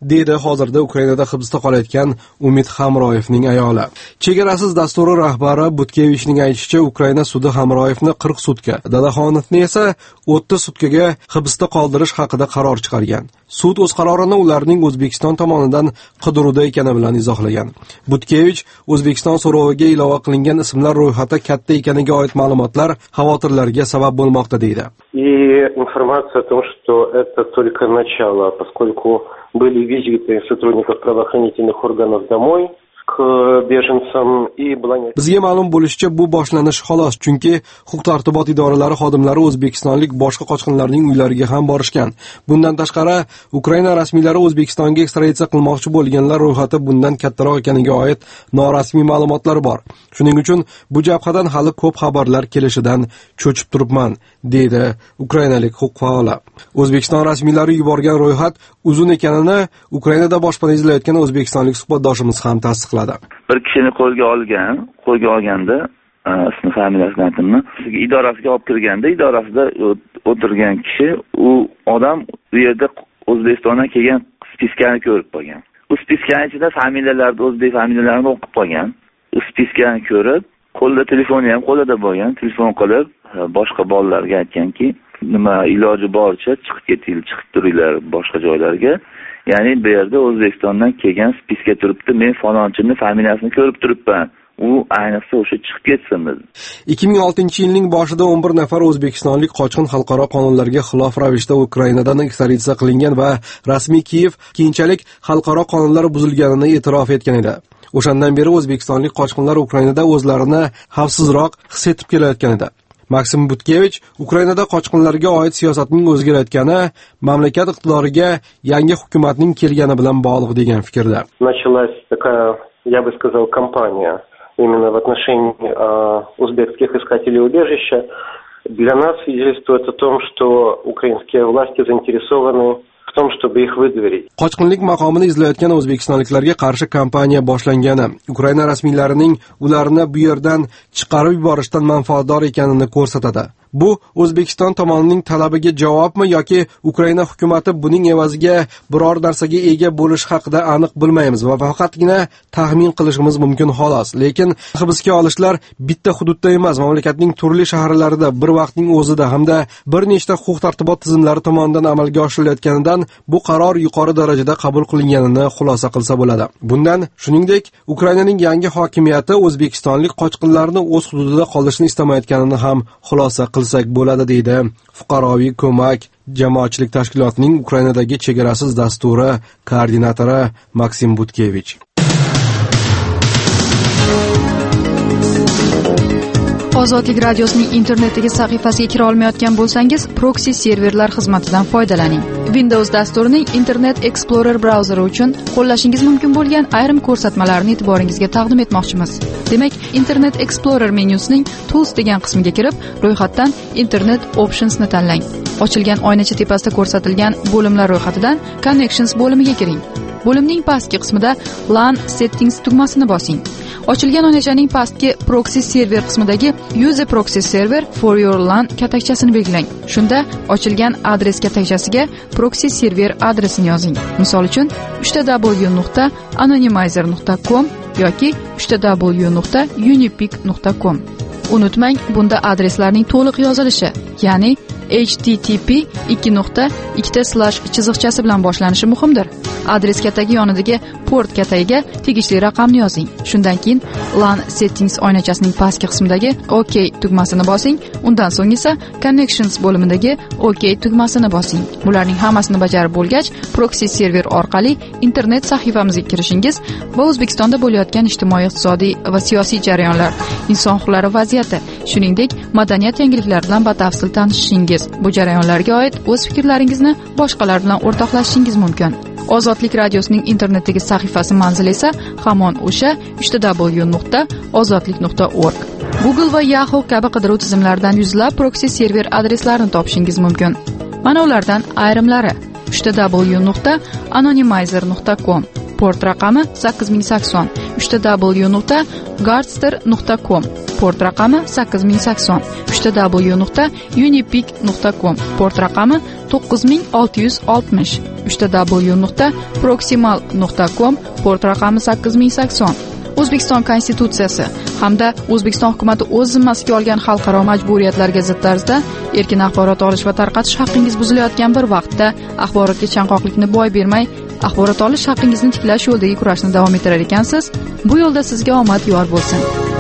deydi hozirda Ukrainada hibsda qolayotgan Umid Hamroyevning ayoli. Chegarasiz dasturi rahbari Butkevichning aytishicha, Ukraina sudi Hamroyevni qirq sutka, Dadaxonovni esa o'ttiz sutkaga hibsda qoldirish haqida qaror chiqargan. Sud o'z qarorini ularning O'zbekiston tomonidan qidiruvda ekani bilan izohlagan. Butkevich O'zbekiston so'roviga ilova qilingan ismlar ro'yxati katta ekaniga oid ma'lumotlar xavotirlarga sabab bo'lmoqda deydi. И информация о том, что это только начало, поскольку были визиты сотрудников правоохранительных органов домой к беженцам и была... Bizga ma'lum bo'lishicha, bu boshlanish xolos, chunki huquq-tartibot idoralari xodimlari o'zbekistonlik boshqa qochqinlarning uylariga ham borishgan. Bundan tashqari, Ukraina rasmiylari O'zbekistonga ekstraditsiya qilmoqchi bo'lganlar ro'yxati bundan kattaroq ekaniga oid norasmiy ma'lumotlar bor. Shuning uchun bu jabhadan hali ko'p xabarlar kelishidan cho'chib turibman, deydi ukrainalik huquq faoli. O'zbekiston rasmiylari yuborgan ro'yxat uzun ekanini Ukrainada boshpana izlayotgan o'zbekistonlik suhbatdoshimiz ham tasdiqladi. Bir kishini qo'lga olgan, qo'lga olganda, ismi familiyasini aytdimmi, idorasiga olib kirganda, idorasida o'tirgan kishi, u odam u yerda O'zbekistondan kelgan spiskani ko'rib qolgan. U spiskaning ichida familiyalarni, o'zbek familiyalarini o'qib qolgan. U spiskani ko'rib, qo'lda telefoni ham qo'lida bo'lgan, telefon qilib boshqa bolalarga aytganki, nima iloji boricha chiqib ketinglar, chiqib turinglar boshqa joylarga. Ya'ni bu yerda O'zbekistondan kelgan spiska turibdi, men falonchining familiyasini ko'rib turibman. U ayniqsa o'sha chiqib ketsin dedi. ikki ming oltinchi yilning boshida o'n bir nafar o'zbekistonlik qochqin xalqaro qonunlarga xilof ravishda Ukrainadan ekstraditsiya qilingan va rasmiy Kiyev keyinchalik xalqaro qonunlar buzilganini e'tirof etgan edi. O'shandan beri o'zbekistonlik qochqinlar Ukrainada o'zlarini xavfsizroq his etib kelayotgan edi. Maksim Butkevich Ukrainada qochqinlarga oid siyosatning o'zgarayotgani mamlakat iqtidoriga yangi hukumatning kelgani bilan bog'liq degan fikrda. Началась такая, я бы сказал, кампания именно в отношении э, узбекских искателей убежища. Для нас свидетельствует о том, что украинские власти заинтересованы в том, чтобы их выдворить. Qochqinlik maqomini izlayotgan o'zbekistonliklarga qarshi kampaniya boshlangani, Ukraina rasmiylarining ularni bu yerdan chiqarib yuborishdan manfaatdor ekanini ko'rsatadi. Bu O'zbekiston tomonining talabiga javobmi yoki Ukraina hukumatı buning evaziga biror narsaga ega bo'lish haqida aniq bilmaymiz va faqatgina taxmin qilishimiz mumkin xolos. Lekin hibsga olishlar bitta hududda emas, mamlakatning turli shaharlarida bir vaqtning o'zida hamda bir nechta huquq-tartibot tizimlari tomonidan amalga oshirilayotganidan bu qaror yuqori darajada qabul qilinganini xulosa qilsa bo'ladi. Bundan shuningdek, Ukrainaning yangi hokimiyati o'zbekistonlik qochqinlarni o'z hududida qolishni istamayotganini ham xulosa qilsak bo'ladi, deydi fuqaroviy ko'mak jamoatchilik tashkilotining Ukrainadagi chegarasiz dasturi koordinatori Maksim Butkevich. Ozodlik radiosining internetdagi sahifasiga kira olmayotgan bo'lsangiz, proxy serverlar xizmatidan foydalaning. Windows dasturining Internet Explorer brauzeri uchun qo'llashingiz mumkin bo'lgan ayrim ko'rsatmalarni e'tiboringizga taqdim etmoqchimiz. Demak, Internet Explorer menyusining Tools degan qismiga kirib, ro'yxatdan Internet Options ni tanlang. Ochilgan oynacha tepasida ko'rsatilgan bo'limlar ro'yxatidan Connections bo'limiga kiring. Bo'limning pastki qismida LAN Settings tugmasini bosing. Ochilgan oynachaning pastki Proxy Server qismidagi Use a Proxy Server for your LAN katakchasini belgilang. Shunda ochilgan adres katakchasiga Proxy Server adresini yozing. Misol uchun uch w nuqta anonymizer nuqta com yoki uch w nuqta unipic nuqta com. Unutmang, bunda adreslarning to'liq yozilishi, ya'ni h t t p ikki nuqta ikkita slash chiziqchasi bilan boshlanishi muhimdir. Adres katagi yonidagi port katagiga tegishli raqamni yozing. Shundan keyin LAN Settings oynachasining pastki qismidagi OK tugmasini bosing. Undan so'ng esa Connections bo'limidagi OK tugmasini bosing. Bularning hammasini bajarib bo'lgach, proxy server orqali internet sahifamizga kirishingiz va O'zbekistonda bo'layotgan ijtimoiy, iqtisodiy va siyosiy jarayonlar, inson huquqlari vaziyati, shuningdek madaniyat yangiliklari bilan batafsil tanishishingiz, bu jarayonlarga oid o'z fikrlaringizni boshqalar bilan o'rtoqlashishingiz mumkin. Ozodlik radiosining internetdagi sahifasi manzili esa hamon o'sha uch w nuqta ozodlik nuqta org. Google va Yahoo kabi qidiruv tizimlaridan yuzlab proxy server adreslarini topishingiz mumkin. Mana ulardan ayrimlari: uch w nuqta anonymizer nuqta com, port raqami sakkiz ming sakson, uch w nuqta gardster nuqta com, port raqami sakkiz ming sakson, uch w nuqta unipic nuqta com, port raqami to'qqiz ming olti yuz oltmish, uch w nuqta proximal nuqta com, port raqami sakkiz ming sakson. O'zbekiston Konstitutsiyasi hamda O'zbekiston hukuomati o'z zimmasiga olgan xalqaro majburiyatlarga zid tarzda erkin axborot olish va tarqatish haqqingiz buzilayotgan bir vaqtda axborotga chanqoqlikni boy bermay, axborot olish haqqingizni tiklash yo'lidagi kurashni davom ettirar ekansiz. Bu yo'lda sizga omad yor bo'lsin.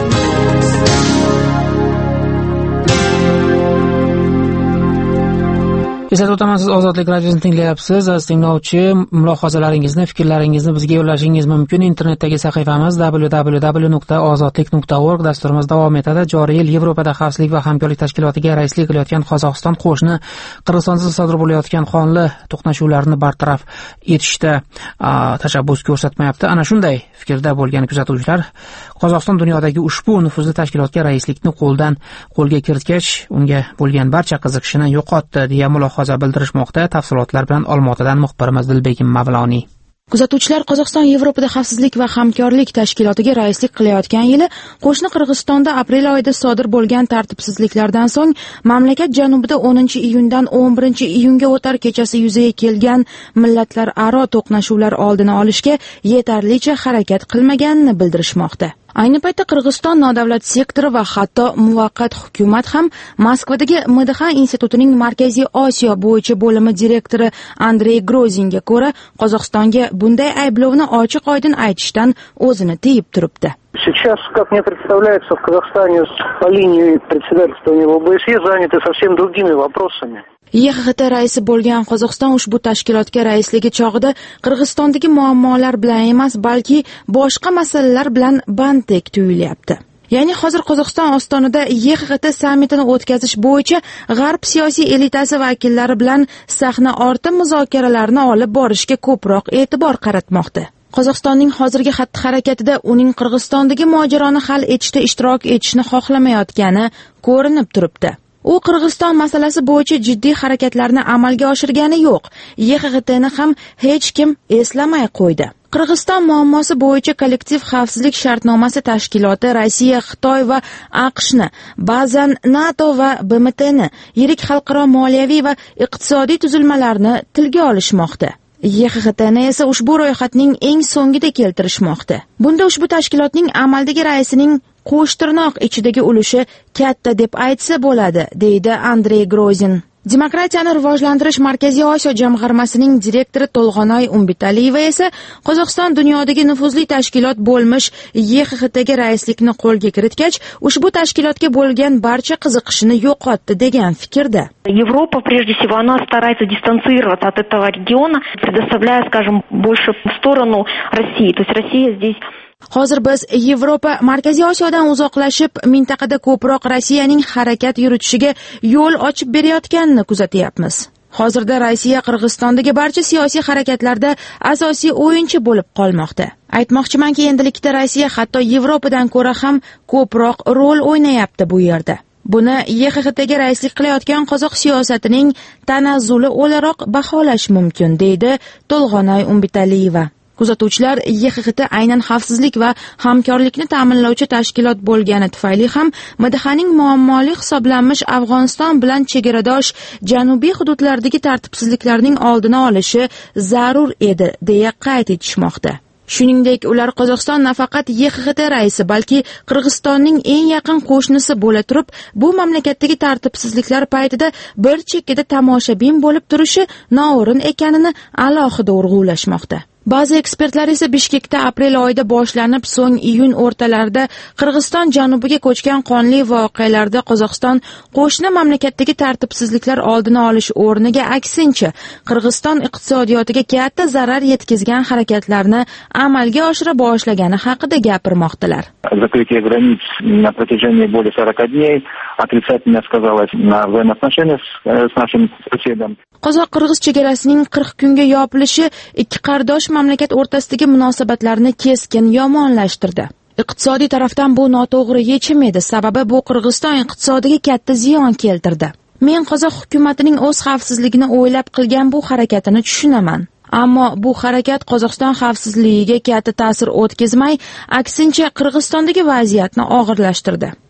Eslatib o'taman, siz Ozodlik radiosini tinglayapsiz. Aziz tinglovchi, mulohazalaringizni, fikrlaringizni bizga yo'llashingiz mumkin. Internetdagi sahifamiz w w w nuqta ozodlik nuqta org. Dasturimiz davom etadi. Joriy yil Yevropada xavfsizlik va hamkorlik tashkilotiga raislik qilayotgan Qozog'iston qo'shni Qirg'izistonda sodir bo'layotgan qonli to'qnashuvlarni bartaraf etishda tashabbus ko'rsatmayapti. Ana shunday fikrda bo'lgan kuzatuvchilar Qozog'iston dunyodagi ushbu nufuzli tashkilotga raislikni qo'ldan qo'lga kiritgach, unga bo'lgan barcha qiziqishini yo'qotdi deya mulohaza bildirishmoqda. Tafsilotlar bilan Olmaotadan muxbirimiz Dilbegim Mavloniy. Kuzatuvchilar Qozog'iston Yevropada xavfsizlik va hamkorlik tashkilotiga raislik qilayotgan yili qo'shni Qirg'izistonda aprel oyida sodir bo'lgan tartibsizliklardan so'ng mamlakat janubida o'ninchi iyundan o'n birinchi iyunga o'tar kechasi yuzaga kelgan millatlararo to'qnashuvlar oldini olishga yetarlicha harakat qilmaganini bildirishmoqda. Ayni paytda Qirg'iziston nodavlat sektori va hatto muvaqqat hukumat ham Moskvadagi M D H institutining Markaziy Osiyo bo'yicha bo'limi direktori Andrey Grozinga ko'ra, Qozog'istonga bunday ayblovni ochiq-oydin aytishdan o'zini tiyib turibdi. Сейчас, как мне представляется, в Казахстане по линии председательствования в O B S E заняты совсем другими вопросами. Y X T raisi bo'lgan Qozog'iston ushbu tashkilotga raisligi chog'ida Qirg'izistondagi muammolar bilan emas, balki boshqa masalalar bilan bandek tuyulyapti. Ya'ni hozir Qozog'iston ostonada Y X T sammitini o'tkazish bo'yicha G'arb siyosiy elitasi vakillari bilan sahna orti muzokaralarni olib borishga ko'proq e'tibor qaratmoqda. Qozog'istonning hozirgi xatti-harakatida uning Qirg'izistondagi mojaroni hal etishda ishtirok etishni xohlamayotgani ko'rinib turibdi. U Qirg'iziston masalasi bo'yicha jiddiy harakatlarni amalga oshirgani yo'q. Y X T'ni ham hech kim eslamay qo'ydi. Qirg'iziston muammosi bo'yicha kollektiv xavfsizlik shartnomasi tashkiloti Rossiya, Xitoy va AQShni, ba'zan NATO va B M T'ni, yirik xalqaro moliyaviy va iqtisodiy tuzilmalarni tilga olishmoqda. Y X T'ni esa ushbu ro'yxatning eng so'ngida keltirishmoqda. Bunda ushbu tashkilotning amaldagi raisining qo'shtirnoq ichidagi ulushi katta deb aytsa bo'ladi, deydi Andrey Grozin. Demokratiyani rivojlantirish Markaziy Osiyo jamg'armasining direktori To'lg'anoy Umbitaliyeva esa Qozog'iston dunyodagi nufuzli tashkilot bo'lmish Y X T'ga raislikni qo'lga kiritgach, ushbu tashkilotga bo'lgan barcha qiziqishini yo'qotdi degan fikrda. Европа, прежде всего, она старается дистанцироваться от этого региона, предоставляя, скажем, больше в сторону России. То есть Россия здесь... Hozir biz Yevropa Markaziy Osiyodan uzoqlashib, mintaqada ko'proq Rossiyaning harakat yuritishiga yo'l ochib berayotganini kuzatyapmiz. Hozirda Rossiya Qirg'izistondagi barcha siyosiy harakatlarda asosiy o'yinchi bo'lib qolmoqda. Aytmoqchimanki, endilikda Rossiya hatto Yevropadan ko'ra ham ko'proq rol o'ynayapti bu yerda. Buni Y X T'ga raislik qilayotgan qozoq siyosatining tanazzuli o'laroq baholash mumkin, deydi To'lg'anoy Umbitaliyeva. Kuzatuvchilar Y X T aynan xavfsizlik va hamkorlikni ta'minlovchi tashkilot bo'lgani tufayli ham M D Hning muammoli hisoblanmish Afg'oniston bilan chegaradosh janubiy hududlardagi tartibsizliklarning oldini olishi zarur edi, deya qayd etishmoqda. Shuningdek, ular Qozog'iston nafaqat Y X T raisi, balki Qirg'izistonning eng yaqin qo'shnisi bo'la turib, bu mamlakatdagi tartibsizliklar paytida bir chekkada tomoshabin bo'lib turishi noo'rin ekanini alohida urg'ulashmoqda. Ba'zi ekspertlar esa Bishkekda aprel oyida boshlanib, so'ng iyun o'rtalarida Qirg'iziston janubiga ko'chgan qonli voqealarda Qozog'iston qo'shni mamlakatdagi tartibsizliklar oldini olish o'rniga aksincha Qirg'iziston iqtisodiyotiga katta zarar yetkazgan harakatlarni amalga oshira boshlagani haqida gapirmoqdalar. Закрытие границ на протяжении более сорока дней отрицательно сказалось на взаимоотношениях с нашим соседом. Qozoq-Qirg'iz chegarasining qirq kunga yopilishi ikki qardosh mamlakat o'rtasidagi munosabatlarni keskin yomonlashtirdi. Iqtisodiy tarafdan bu noto'g'ri yechim edi, sababi bu Qirg'iziston iqtisodiga katta ziyon keltirdi. Men qozoq hukumatining o'z xavfsizligini o'ylab qilgan bu harakatini tushunaman. Ammo bu harakat Qozog'iston xavfsizligiga katta ta'sir o'tkazmay, aksincha Qirg'izistondagi vaziyatni og'irlashtirdi.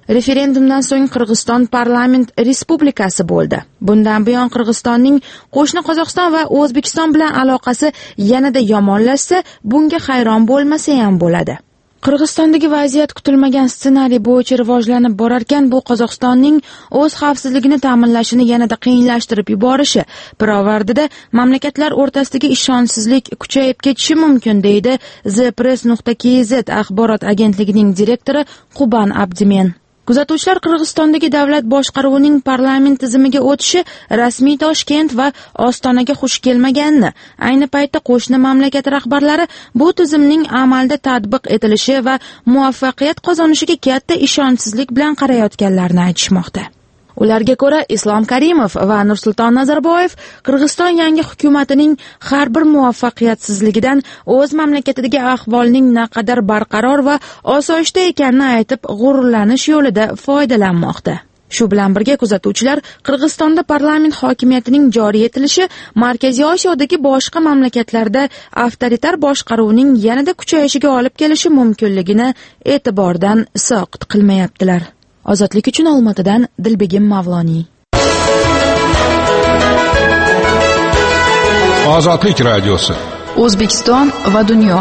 Referendumdan so'ng Qirg'iziston parlament respublikasi bo'ldi. Bundan buyon Qirg'izistonning qo'shni Qozog'iston va O'zbekiston bilan aloqasi yanada yomonlashsa, bunga hayron bo'lmasa ham bo'ladi. Qirg'izistondagi vaziyat kutilmagan ssenariy bo'yicha rivojlanib borarkan, bu Qozog'istonning o'z xavfsizligini ta'minlashini yanada qiyinlashtirib yuborishi, pirovardida mamlakatlar o'rtasidagi ishonchsizlik kuchayib ketishi mumkin, deydi The Press nuqta kz axborot agentligining direktori Quban Abdimen. Kuzatuvchilar Qirg'izistondagi davlat boshqaruvining parlament tizimiga o'tishi rasmiy Toshkent va Ostonaga xush kelmaganini, ayni paytda qo'shni mamlakat rahbarlari bu tizimning amalda tatbiq etilishi va muvaffaqiyat qozonishiga katta ishonchsizlik bilan qarayotganlarini aytishmoqda. Ularga ko'ra, Islom Karimov va Nursulton Nazarboyev Qirg'iziston yangi hukumatining har bir muvaffaqiyatsizligidan o'z mamlakatidagi ahvolning naqadar barqaror va osoyishta ekanini aytib, g'ururlanish yo'lida foydalanmoqda. Shu bilan birga kuzatuvchilar Qirg'izistonda parlament hokimiyatining joriy etilishi Markaziy Osiyodagi boshqa mamlakatlarda avtoritar boshqaruvning yanada kuchayishiga olib kelishi mumkinligini e'tibordan soqit qilmayaptilar. Ozodlik uchun Olmaotadan Dilbegim Mavloniy. Ozodlik radiosi. O'zbekiston va dunyo.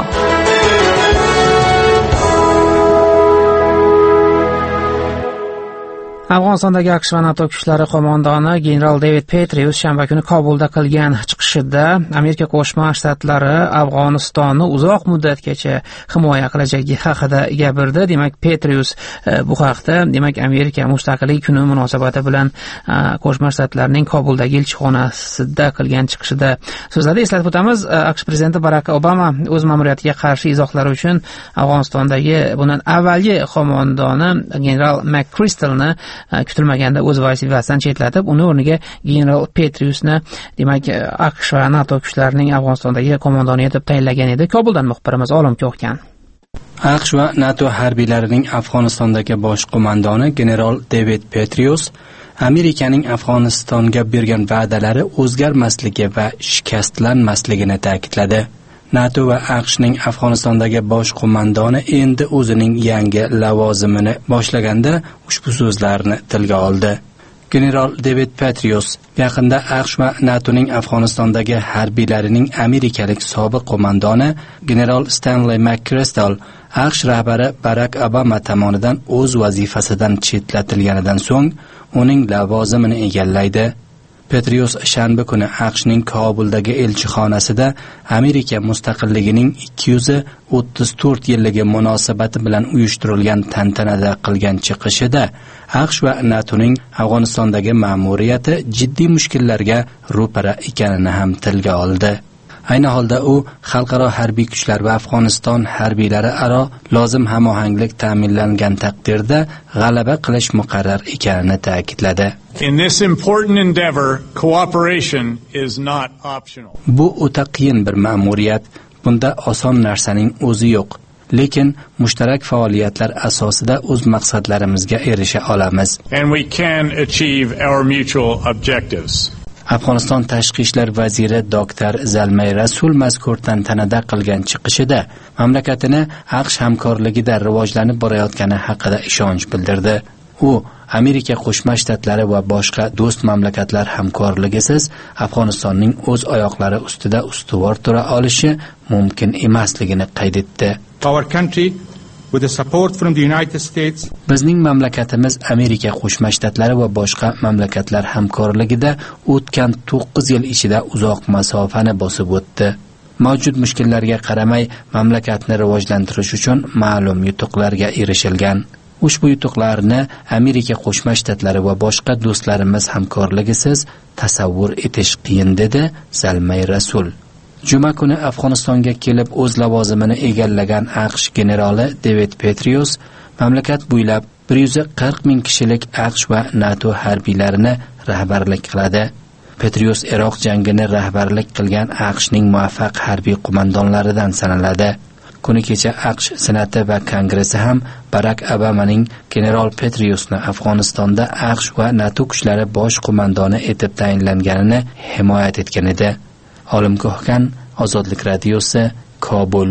Afg'onistondagi AQSh va NATO kuchlari qo'mondoni general David Petraeus shanba kuni Kobulda qilgan chiqishida Amerika Qo'shma Shtatlari Afg'onistonni uzoq muddatgacha himoya qilajakligi haqida gapirdi. Demak, Petraeus bu haqda, demak, Amerika Mustaqillik kuni munosabati bilan Qo'shma Shtatlarning Kobuldagi elchixonasida qilgan chiqishida so'zladi. Eslatib o'tamiz, AQSh prezidenti Barak Obama o'z ma'muriyatiga qarshi izohlari uchun Afg'onistondagi bundan avvalgi qo'mondoni general McChrystalni kutilmaganda o'z vazifasidan chetlatib, uni o'rniga general Petraeusni, demak, AQSh va NATO kuchlarining Afg'onistondagi qo'mondoni etib tayinlagan edi. Kobuldan muxbirimiz Olim Ko'hkan. AQSh va NATO harbiylarining Afg'onistondagi bosh qo'mondoni general David Petraeus Amerikaning Afg'onistonga bergan va'dalari o'zgarmasligi va shikastlanmasligini ta'kidladi. NATO va AQShning Afg'onistondagi bosh qo'mondoni endi o'zining yangi lavozimini boshlaganda ushbu so'zlarni tilga oldi. General David Petraeus yaqinda AQSh va NATOning Afg'onistondagi harbiylarining amerikalik sobiq qo'mondoni general Stanley McChrystal AQSh rahbari Barak Obama tomonidan o'z vazifasidan chetlatilganidan so'ng uning lavozimini egallaydi. Petraeus shanba kuni AQShning Kobuldagi elchixonasida Amerika mustaqilligining ikki yuz o'ttiz to'rt yilligi munosabati bilan uyushtirilgan tantanada qilgan chiqishida AQSh va NATOning Afg'onistondagi ma'muriyati jiddiy mushkullarga ro'para ekanini ham tilga oldi. Ayni holda u xalqaro harbiy kuchlar va Afg'oniston harbiylari aro lozim hamohanglik ta'minlangan taqdirda g'alaba qilish muqarrar ekanini ta'kidladi. In this important endeavor, cooperation is not optional. Bu o'ta qiyin bir ma'muriyat. Bunda oson narsaning o'zi yo'q. Lekin mushtarak faoliyatlar asosida o'z maqsadlarimizga erisha olamiz. And we can achieve our mutual objectives. Afg'oniston tashqi ishlar vaziri doktor Zalmay Rasul mazkur tantanada qilgan chiqishida mamlakatini AQSh hamkorligida rivojlanib borayotgani haqida ishonch bildirdi. U Amerika Qo'shma Shtatlari va boshqa do'st mamlakatlar hamkorligisiz Afg'onistonning o'z oyoqlari ustida ustuvor tura olishi mumkin emasligini qayd etdi. Our country with the support from the United States. Bizning mamlakatimiz Amerika Qo'shma Shtatlari va boshqa mamlakatlar hamkorligida o'tgan to'qqiz yil ichida uzoq masofani bosib o'tdi. Mavjud mushkullarga qaramay mamlakatni rivojlantirish uchun ma'lum yutuqlarga erishilgan. Ushbu yutuqlarni Amerika Qo'shma Shtatlari va boshqa do'stlarimiz hamkorligisiz tasavvur etish qiyin, dedi Zalmay Rasul. Juma kuni Afg'onistonga kelib o'z lavozimini egallagan AQSh generali David Petraeus mamlakat bo'ylab bir yuz qirq ming kishilik AQSh va NATO harbiylarini rahbarlik qiladi. Petraeus Iroq jangini rahbarlik qilgan AQShning muvaffaq harbiy qo'mondonlaridan sanaladi. Kuni kecha AQSh Senati va Kongressi ham Barak Obamaning general Petraeusni Afg'onistonda AQSh va NATO kuchlari bosh qo'mondoni etib tayinlanganini himoya etgan edi. Olim Ko'hkan, Ozodlik radiosi, Kobul.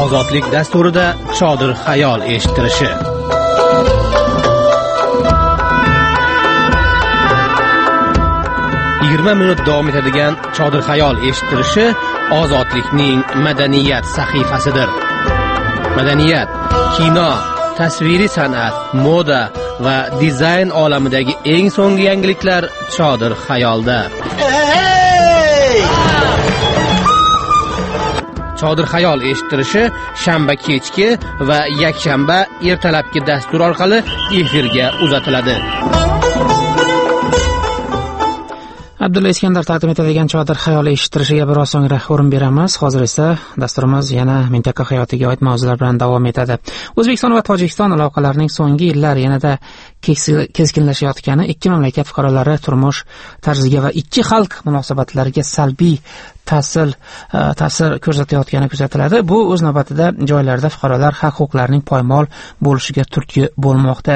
Ozodlik dasturida Chodir xayol eshittirishi. yigirma minut davom etadigan Chodir xayol eshittirishi Ozodlikning madaniyat sahifasidir. Madaniyat, kino, tasviriy san'at, moda va dizayn olamidagi eng so'nggi yangiliklar Chodir xayolda. Chodir xayol eshittirishi shanba kechki va yakshanba ertalabki dastur orqali efirga uzatiladi. Abdulla Iskandar taqdim etadigan Chodir xayol eshittirishiga biroz so'ngra o'rin beramiz. Hozir esa dasturimiz yana mintaqa hayotiga oid mavzular bilan davom etadi. O'zbekiston va Tojikiston aloqalarining so'nggi yillar yanada keskinlashayotgani ikki mamlakat fuqarolari turmush tarziga va ikki xalq munosabatlariga salbiy ta'sir ta'sir ko'rsatayotgani kuzatiladi. Bu o'z navbatida joylarda fuqarolar haq-huquqlarining poymol bo'lishiga turtki bo'lmoqda.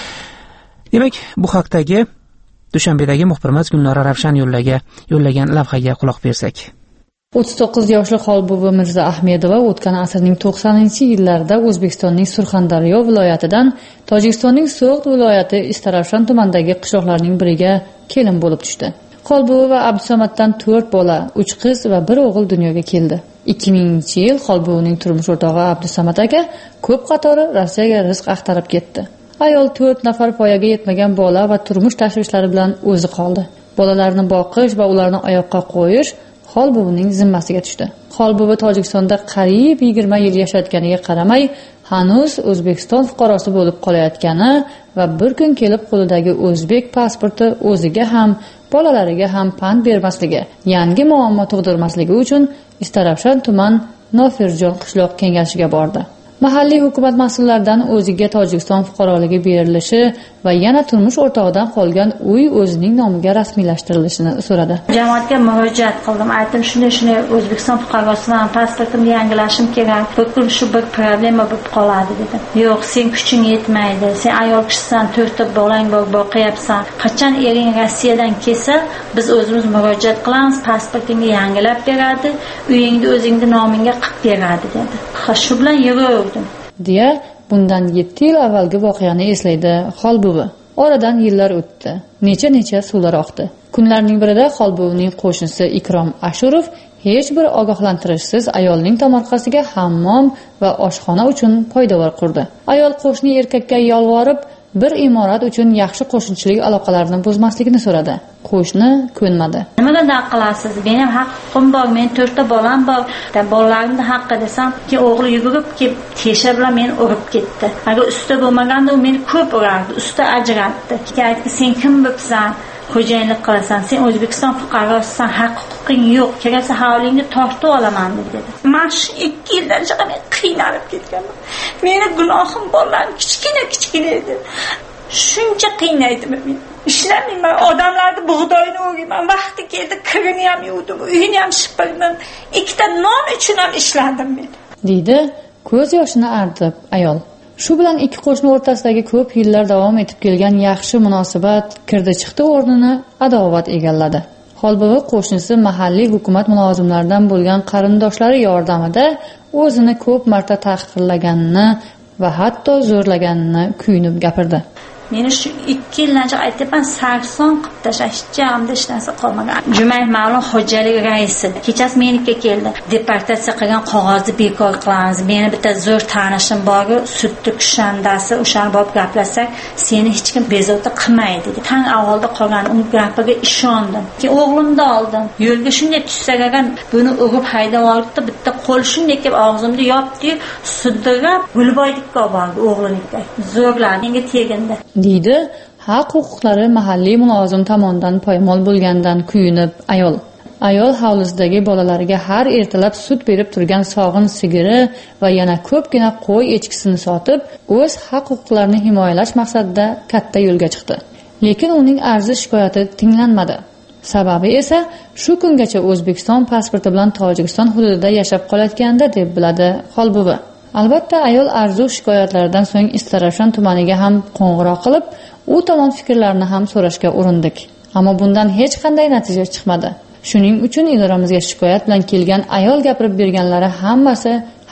Demak, bu haqdagi Dushanbedagi muxbirimiz Gulnora Ravshan yo'llaga yo'llagan lavhaga quloq bersak. o'ttiz to'qqiz yoshli Xolbuvi Mirza Ahmedova o'tgan asrning to'qsoninchi yillarida O'zbekistonning Surxondaryo viloyatidan Tojikistonning So'g'd viloyati Istaravshan tumanidagi qishloqlarning biriga kelin bo'lib tushdi. Xolbuvi va Abdusamaddan to'rt bola, uch qiz va bir o'g'il dunyoga keldi. ikki minginchi yil Xolbuvining turmush o'rtog'i Abdusamad aka ko'p qatori Rossiyaga rizq axtarib ketdi. Ayol to'rt nafar voyaga yetmagan bola va turmush tashvishlari bilan o'zi qoldi. Bolalarni boqish va ularni oyoqqa qo'yish Xolbuvining zimmasiga tushdi. Xolbuvi Tojikistonda qariyb yigirma yil yashayotganiga qaramay, hanuz O'zbekiston fuqarosi bo'lib qolayotgani va bir kun kelib qo'lidagi o'zbek pasporti o'ziga ham, bolalariga ham pand bermasligi, yangi muammo tug'dirmasligi uchun Istaravshan tuman Nofirjon qishloq kengashiga bordi. Mahalliy hukumat mas'ullaridan o'ziga Tojikiston fuqaroligi berilishi va yana turmush o'rtog'idan qolgan uy o'zining nomiga rasmiylashtirilishini so'radi. Jamoatga murojaat qildim. Aytdim, shunday shunday O'zbekiston fuqarosiman, pasportimni yangilashim kerak. Bu kun shu bir problema bo'lib qoladi dedim. Yo'q, sen kuching yetmaydi. Sen ayol kishisan, to'rtta bolang bor, boqyapsan. Qachon ering Rossiyadan kelsa, biz o'zimiz murojaat qilamiz, pasportingni yangilab beradi, uyingni o'zingning nomingga qilib beradi dedi. Ha, shu bilan yuraverdim. deya bundan yetti yil avvalgi voqeani eslaydi Xolbuvi. Oradan yillar o'tdi. Necha-necha suvlar oqdi. Kunlarning birida Xolbuvining qo'shnisi Ikrom Ashurov hech bir ogohlantirishsiz ayolning tomorqasiga hammom va oshxona uchun poydevor qurdi. Ayol qo'shni erkakka yolvorib, bir imorat uchun yaxshi qo'shnichilik aloqalarini buzmaslikni so'radi. Qo'shni ko'nmadi. Nimaga daq qilasiz? Mening haqqim bor, men to'rtta bolam bor. Bolalarimni haqqi desam, ki o'g'li yugurib kelib, tesha bilan meni urib ketdi. Agar usta bo'lmaganda u meni ko'p urardi, usta ajratdi. Aytdi, sen kim bo'lsan? Xo'jayinlik qilasan, sen O'zbekiston fuqarosisan, haq-huquqing yo'q, keraksa havlingni tortib olaman dedi. Men shu ikki yildan chiqib qiynalib ketganman. Meni gunohim bolalar kichkina-kichkina edi. Shuncha qiynaydi meni. Ishlamayman, odamlarni bug'doyini o'g'iyman, vaqti keldi kirini ham yuvdim, uyini ham shipirdim. Ikkita non uchun ham ishladim men. deydi ko'z yoshini artib ayol. Shu bilan ikki qo'shni o'rtasidagi ko'p yillar davom etib kelgan yaxshi munosabat kirdi-chiqdi o'rnini adovat egalladi. Xolbuvi qo'shnisi mahalliy hukumat mulozimlaridan bo'lgan qarindoshlari yordamida o'zini ko'p marta tahqirlaganini va hatto zo'rlaganini kuyunib gapirdi. Meni shu ikki yildan aytibman, sarson qilib tashlashcha hamda hech narsa qolmagan. Jumayev ma'lum xo'jalik raisi kechasi menikiga keldi. Deportatsiya qilgan qog'ozni bekor qilamiz. Meni bitta zo'r tanishim bor, sudni kushandasi, o'shani borib gaplashsak, seni hech kim bezovta qilmaydi dedi. Tang avvalda qolgan uning gapiga ishondim. Keyin o'g'limni oldim. Yo'lga shunday tushsagagan buni urib haydab olibdi, bitta qo'l shunday kelib og'zimni yopdi, sudrab Gulboydikka bordi o'g'linikka. Zo'rlar menga tegindi. deydi haq huquqlari mahalliy mulozim tomonidan poymol bo'lgandan kuyunib ayol. Ayol hovlisidagi bolalariga har ertalab sut berib turgan sog'in sigiri va yana ko'pgina qo'y echkisini sotib, o'z haq huquqlarini himoyalash maqsadida katta yo'lga chiqdi. Lekin uning arzi shikoyati tinglanmadi. Sababi esa shu kungacha O'zbekiston pasporti bilan Tojikiston hududida yashab qolayotganda deb biladi Xolbuvi. Albatta ayol arzu shikoyatlaridan so'ng Istaravshan tumaniga ham qo'ng'iroq qilib, u tomon fikrlarini ham so'rashga urindik. Ammo bundan hech qanday natija chiqmadi. Shuning uchun idoramizga shikoyat bilan kelgan ayol gapirib berganlari hammasi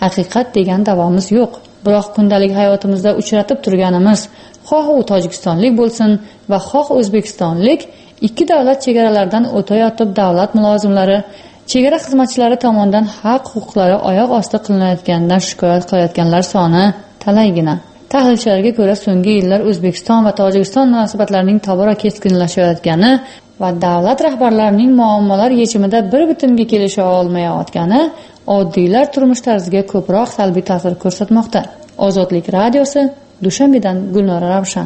haqiqat degan davomiz yo'q. Biroq kundalik hayotimizda uchratib turganimiz, xoh u tojikistonlik bo'lsin va xoh o'zbekistonlik, ikki davlat chegaralaridan o'tayotib davlat mulozimlari, chegara xizmatchilari tomonidan haq huquqlari oyoq osti qilinayotganidan shikoyat qilayotganlar soni talaygina. Tahlilchilarga ko'ra, so'nggi yillar O'zbekiston va Tojikiston munosabatlarining tobora keskinlashayotgani va davlat rahbarlarining muammolar yechimida bir bitimga kelisha olmayotgani oddiylar turmush tarziga ko'proq salbiy ta'sir ko'rsatmoqda. Ozodlik radiosi, Dushanbedan Gulnora Ravshan.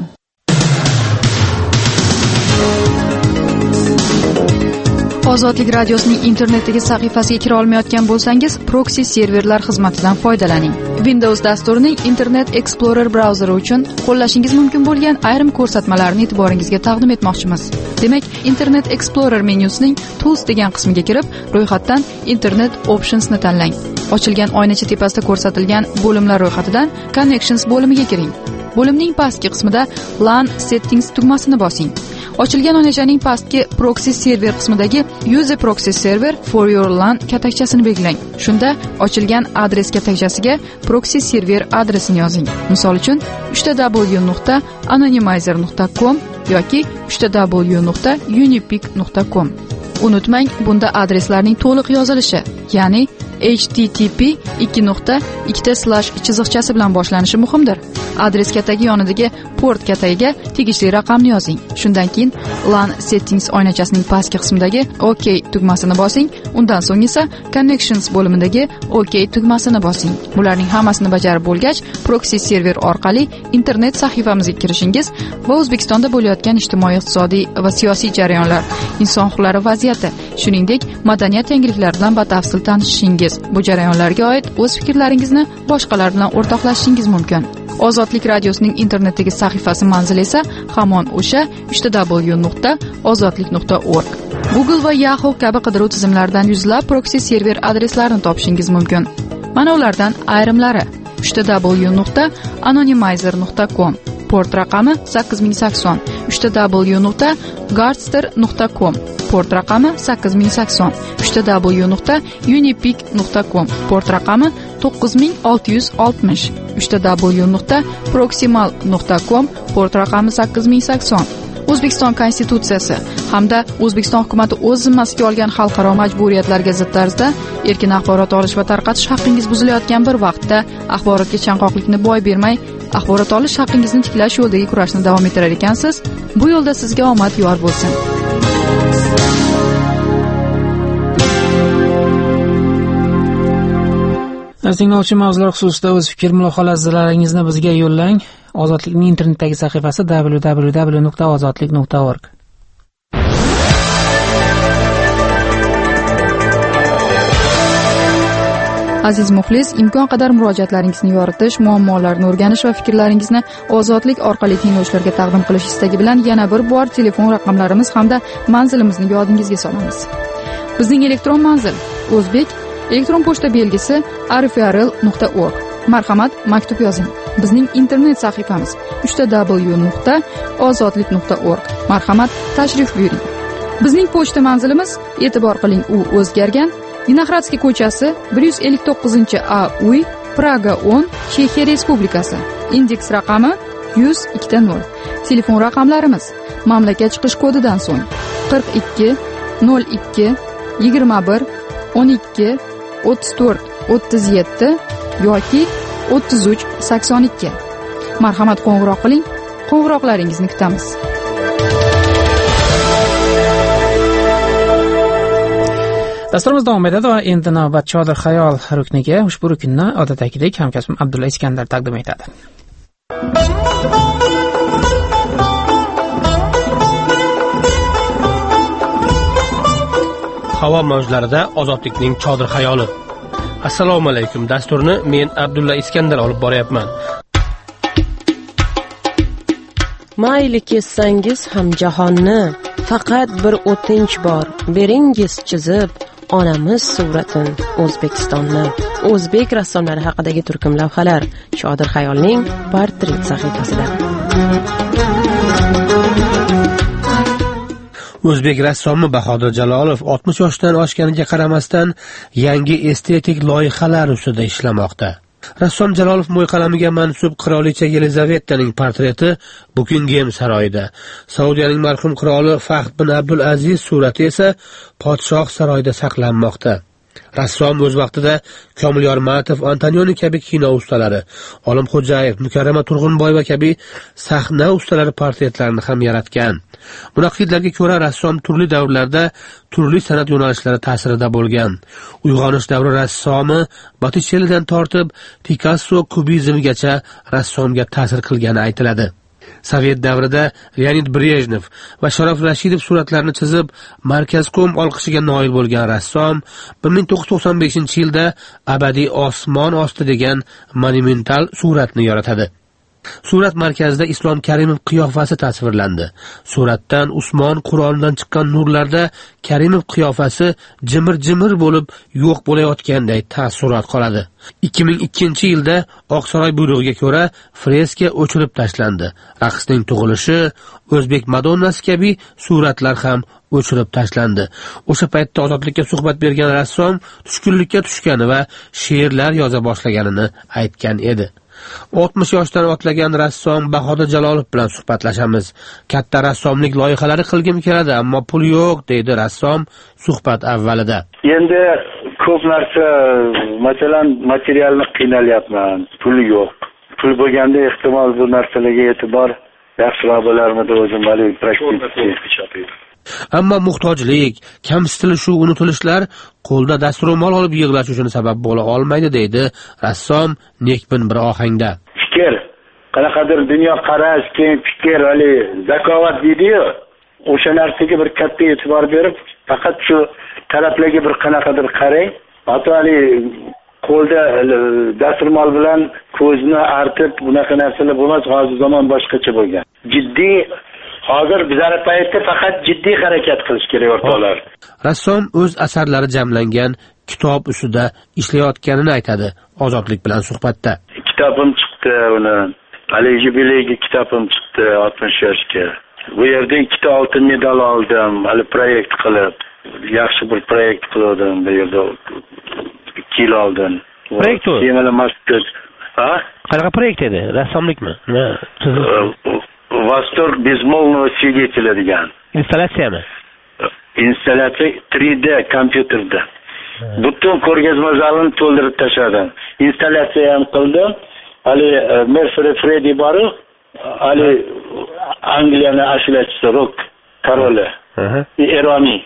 Ozodlik radiosining internetdagi sahifasiga kira olmayotgan bo'lsangiz, proxy serverlar xizmatidan foydalaning. Windows dasturining Internet Explorer brauzeri uchun qo'llashingiz mumkin bo'lgan ayrim ko'rsatmalarni e'tiboringizga taqdim etmoqchimiz. Demak, Internet Explorer menyusining Tools degan qismiga kirib, ro'yxatdan Internet Options ni tanlang. Ochilgan oynacha tepasida ko'rsatilgan bo'limlar ro'yxatidan Connections bo'limiga kiring. Bo'limning pastki qismida LAN Settings tugmasini bosing. Ochilgan oynachaning pastki proxy server qismidagi Use a proxy server for your LAN katakchasini belgilang. Shunda ochilgan adres katakchasiga proxy server adresini yozing. Misol uchun uch ta w nuqta anonymizer nuqta com yoki uch ta w nuqta unipic nuqta com. Unutmang, bunda adreslarning to'liq yozilishi, ya'ni h t t p ikki nuqta ikkita slash chiziqchasi bilan boshlanishi muhimdir. Adres katagi yonidagi port katagiga tegishli raqamni yozing. Shundan keyin LAN Settings oynachasining pastki qismidagi OK tugmasini bosing. Undan so'ng esa Connections bo'limidagi OK tugmasini bosing. Bularning hammasini bajarib bo'lgach, proxy server orqali internet sahifamizga kirishingiz va O'zbekistonda bo'layotgan ijtimoiy-iqtisodiy va siyosiy jarayonlar, inson huquqlari vaziyati, shuningdek madaniyat yangiliklari bilan batafsil tanishishingiz, bu jarayonlarga oid o'z fikrlaringizni boshqalar bilan o'rtoqlashishingiz mumkin. Ozodlik radiosining internetdagi sahifasi manzili esa hamon o'sha uch ta w nuqta ozodlik nuqta org. Google va Yahoo kabi qidiruv tizimlaridan yuzlab proxy server adreslarini topishingiz mumkin. Mana ulardan ayrimlari: uch ta w nuqta anonymizer nuqta com, port raqami sakkiz ming sakson, uch ta w nuqta gardster nuqta com, port raqami sakkiz ming sakson, uch ta w nuqta unipic nuqta com, port raqami to'qqiz ming olti yuz oltmish, uch ta w nuqta proximal nuqta com, port raqami sakkiz ming sakson. O'zbekiston Konstitutsiyasi hamda O'zbekiston hukuomati o'z zimmasiga olgan xalqaro majburiyatlarga zid tarzda erkin axborot olish va tarqatish haqqingiz buzilayotgan bir vaqtda axborotga chanqoqlikni boy bermay, axborot olish haqqingizni tiklash yo'lidagi kurashni davom ettirar ekansiz. Bu yo'lda sizga omad yor bo'lsin. Tinglovchi mavzular xususida o'z fikr mulohazalaringizni bizga yo'llang. Ozodlikning internetdagi sahifasi w w w nuqta ozodlik nuqta org. Aziz muxlis, imkon qadar murojaatlaringizni yoritish, muammolarni o'rganish va fikrlaringizni ozodlik orqali tinglovchilarga taqdim qilish istagi bilan yana bir bor telefon raqamlarimiz hamda manzilimizni yodingizga solamiz. Bizning elektron manzil: o'zbek elektron pochta belgisi r f r l nuqta org. Marhamat, maktub yozing. Bizning internet sahifamiz uch ta w nuqta ozodlik nuqta org. Marhamat, tashrif buyuring. Bizning pochta manzilimiz, e'tibor qiling, u o'zgargan. Vinohradskiy ko'chasi bir yuz ellik to'qqizinchi A uy, Praga o'n, Chexiya Respublikasi. Indeks raqami yuz ikki nol. Telefon raqamlarimiz: mamlakat chiqish kodidan so'ng qirq ikki nol ikki yigirma bir o'n ikki o'ttiz to'rt o'ttiz yetti yoki o'ttiz uch sakson ikki. Marhamat, qo'ng'iroq qiling. Qo'ng'iroqlaringizni kutamiz. Dasturimiz davom etadi va endi navbat Chodir xayol rukniga. Ushbu ruknni odatdagidek hamkasbim Abdulla Iskandar taqdim etadi. Havo mavjlarida ozodlikning Chodir xayoli. Assalomu alaykum. Dasturni men Abdulla Iskandar olib boryapman. Mayli kessangiz ham jahonni, faqat bir o'tinch bor, beringiz chizib onamiz suratin O'zbekistonni. O'zbek rassomlari haqidagi turkum lavhalar Chodir xayolning portret sahifasida. O'zbek rassomi Bahodir Jalolov oltmish yoshdan oshganiga qaramasdan yangi estetik loyihalar ustida ishlamoqda. Rassom Jalolov mo'yqalamiga mansub qirolicha Yelizavetaning portreti Buckingham saroyida, Saudiyaning marhum qiroli Fahd bin Abdul Aziz surati esa podshoh saroyida saqlanmoqda. Rassom o'z vaqtida Komil Yormatov, Antonioni kabi kino ustalari, Olimxo'jayev, Mukarrama Turg'unboyeva kabi sahna ustalari portretlarini ham yaratgan. Munaqqidlarga ko'ra, rassom turli davrlarda turli san'at yo'nalishlari ta'sirida bo'lgan. Uyg'onish davri rassomi Botticellidan tortib Picasso, kubizmgacha rassomga ta'sir qilgani aytiladi. Sovet davrida Leonid Brejnev va Sharof Rashidov suratlarini chizib, Markazkom olqishiga noil bo'lgan rassom bir ming to'qqiz yuz to'qson beshinchi yilda Abadiy osmon osti degan monumental suratni yaratadi. Surat markazida Islom Karimov qiyofasi tasvirlandi. Suratdan Usmon Qur'ondan chiqqan nurlarda Karimov qiyofasi jimir-jimir bo'lib yo'q bo'layotganday taassurot qoladi. ikki ming ikkinchi yilda Oqsaroy buyrug'iga ko'ra freska o'chirib tashlandi. Raqsning tug'ilishi, O'zbek Madonnasi kabi suratlar ham o'chirib tashlandi. O'sha paytda Ozodlikka suhbat bergan rassom tushkunlikka tushgani va she'rlar yoza boshlaganini aytgan edi. oltmish yoshdan otlagan rassom Bahodir Jalolov bilan suhbatlashamiz. Katta rassomlik loyihalari qilgim keladi, ammo pul yo'q, deydi rassom suhbat avvalida. Endi ko'p narsa, masalan, materialni qiynalyapman, pul yo'q. Pul bo'lganda ehtimol bu narsalarga e'tibor yaxshiroq bo'larmidi o'zim hali praktik. Ammo muhtojlik, kamsitilishu unutilishlar qo'lda dastro'mol olib yig'lash uchun sabab bo'la olmaydi, deydi rassom nekbin bir ohangda. Fikr, qanaqadir dunyo qarash, keyin fikr, hali zakovat deydi-yu, o'sha narsaga bir katta e'tibor berib, faqat shu talablarga bir qanaqadir qarang. Hatto hali qo'lda dastro'mol bilan ko'zni artib, bunaqa narsalar bo'lmas, hozir zamon boshqacha bo'lgan. Jiddiy Hozir bizlar paytda faqat jiddiy harakat qilish kerak o'rtoqlar. Rassom o'z asarlari jamlangan kitob ustida ishlayotganini aytadi Ozodlik bilan suhbatda. Kitobim chiqdi, uni hali yubileyga kitobim chiqdi oltmish yoshga. Bu yerda ikkita oltin medal oldim, hali proyekt qilib, yaxshi bir proyekt qildim, bu yerda ikki yil oldin. Proyekt u? Ha? Qanaqa proyekt edi? Rassomlikmi? Восторг безмолвного свидетеля degan. Installatsiyami? Installatsiya три D kompyuterda. Butun ko'rgazma zalini to'ldirib tashladim. Installatsiya ham qildim. Hali Mercury Freddy bor, hali Angliyaning ashulachisi rock koroli. Eroniy.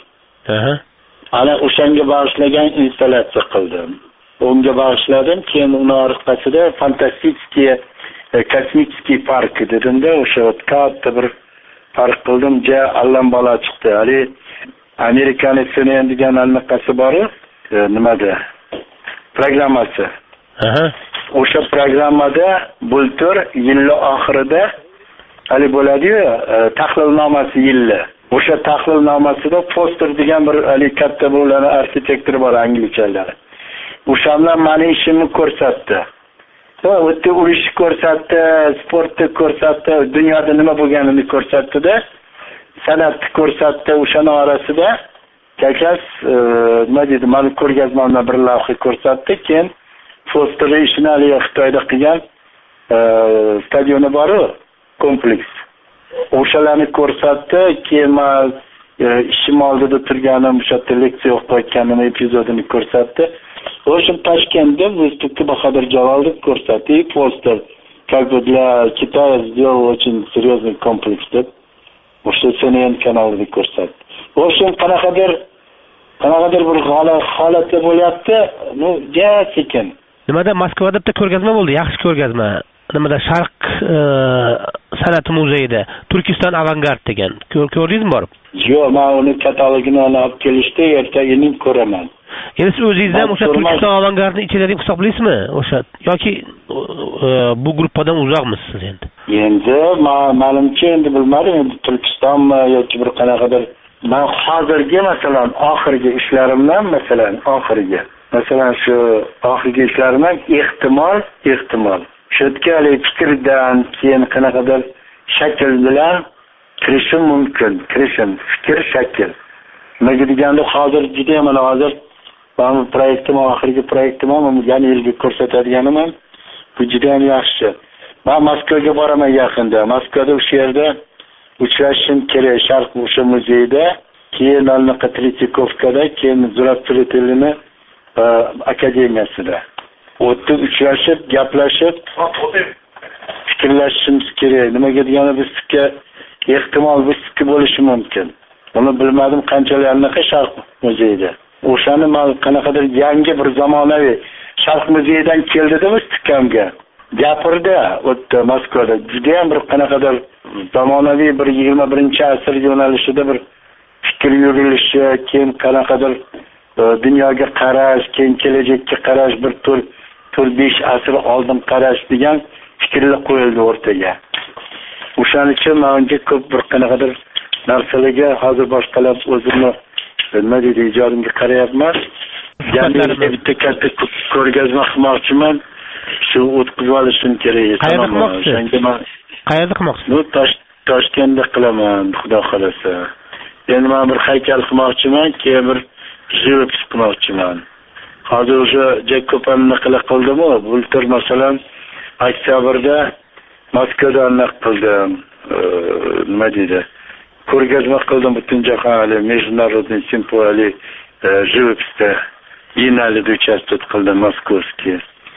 Ana o'shanga bag'ishlagan installatsiya qildim. Unga bag'ishladim, keyin uni orqasida fantastiskiy kosmический park dedimda, o'sha katta bir park qildim, ja allam bola chiqdi. Hali Amerikaning C N N degan anaqasi bor, nimada? Programmasi. Aha. O'sha programmada bultur yil oxirida hali bo'ladi-yu, tahlilnomasi yilli. O'sha tahlilnomasida Foster degan bir hali katta bo'lgan arxitektor bor angliyachalar. O'shamlar meni ishimni ko'rsatdi. Va o'tda urush ko'rsatdi, sportni ko'rsatdi, dunyoda nima bo'lganini ko'rsatdi-da, san'atni ko'rsatdi. O'shaning orasida kakas nima deydi, meni ko'rgazmamda bir lavha ko'rsatdi. Keyin Foster ishini Xitoyda qilgan stadioni bor-ku, kompleks. O'shalarni ko'rsatdi. Keyin men ishim oldida turganim, o'sha leksiya o'qiyotganim epizodini ko'rsatdi. O'sha Toshkentda Выступка Bahodir Jalolov ko'rsatdi. Foster как бы для Китая сделал очень серьезный комплекс deb o'sha C N N kanalida ko'rsatdi. O'sha qanaqadir qanaqadir bir holatda bo'lyapti. Nu, ja sekin. Nimada Moskvada bitta ko'rgazma bo'ldi, yaxshi ko'rgazma. Nimada Sharq san'at muzeyida Turkiston avangard degan. Ko'rdingizmi borib? Yo'q, men uni katalogini olib kelishdi, ertaga ko'raman. Endi siz o'zingiz ham o'sha Turkiston avangardini ichida deb hisoblaysizmi? O'sha yoki bu gruppadan uzoqmisiz endi? Endi menimcha endi bilmadim, endi Turkistonmi yoki bir qanaqadir. Men hozirgi masalan oxirgi ishlarimdan masalan oxirgi. Masalan shu oxirgi ishlarimdan ehtimol, ehtimol. Shu yerga fikrdan keyin qanaqadir shakl bilan kirishim mumkin, kirishim, fikr, shakl. Nimaga deganda hozir juda ham mana hozir men proyektim, oxirgi proyektim, men yana yilga ko'rsatadiganim ham bu juda ham yaxshi. Men Moskvaga boraman yaqinda. Moskvada o'sha yerda uchrashishim kerak Sharq o'sha muzeyida, keyin Alnaqa Tretikovkada, keyin Zurabtilitilini akademiyasida. O'tib uchrashib, gaplashib, fikrlashishimiz kerak. Nimaga deganda bizga ehtimol bizga bo'lishi mumkin. Buni bilmadim qanchalarniki Sharq muzeyida. O'shani men qanaqadir yangi bir zamonaviy Sharq muzeyidan keldida Istikamga. Gapirdi o'tdi Moskvada. Juda ham bir qanaqadir zamonaviy bir yigirma birinchi asr yo'nalishida bir fikr yurilishi, keyin qanaqadir dunyoga qarash, keyin kelajakka qarash, bir to'rt besh asr oldin qarash degan fikrlar qo'yildi o'rtaga. O'shaning uchun menga ko'p bir qanaqadir narsalarga hozir boshqalab o'zimni nima deydi ijodimga qarayapman. Yana bitta katta ko'rgazma qilmoqchiman. Shu o'tkazib olishim kerak. Qayerda qilmoqchisiz? Qayerda qilmoqchisiz? Bu Toshkentda qilaman, xudo xolasa. Endi men bir haykal qilmoqchiman, keyin bir живопись qilmoqchiman. Hozir o'sha Jakobanni qildim-ku, bultur masalan oktyabrda Moskvada aniq qildim. Nima deydi? Ko'rgazma qildim butun jahonli международный симпозий живописda Biennaleda участвовать qildim Moskovskiy.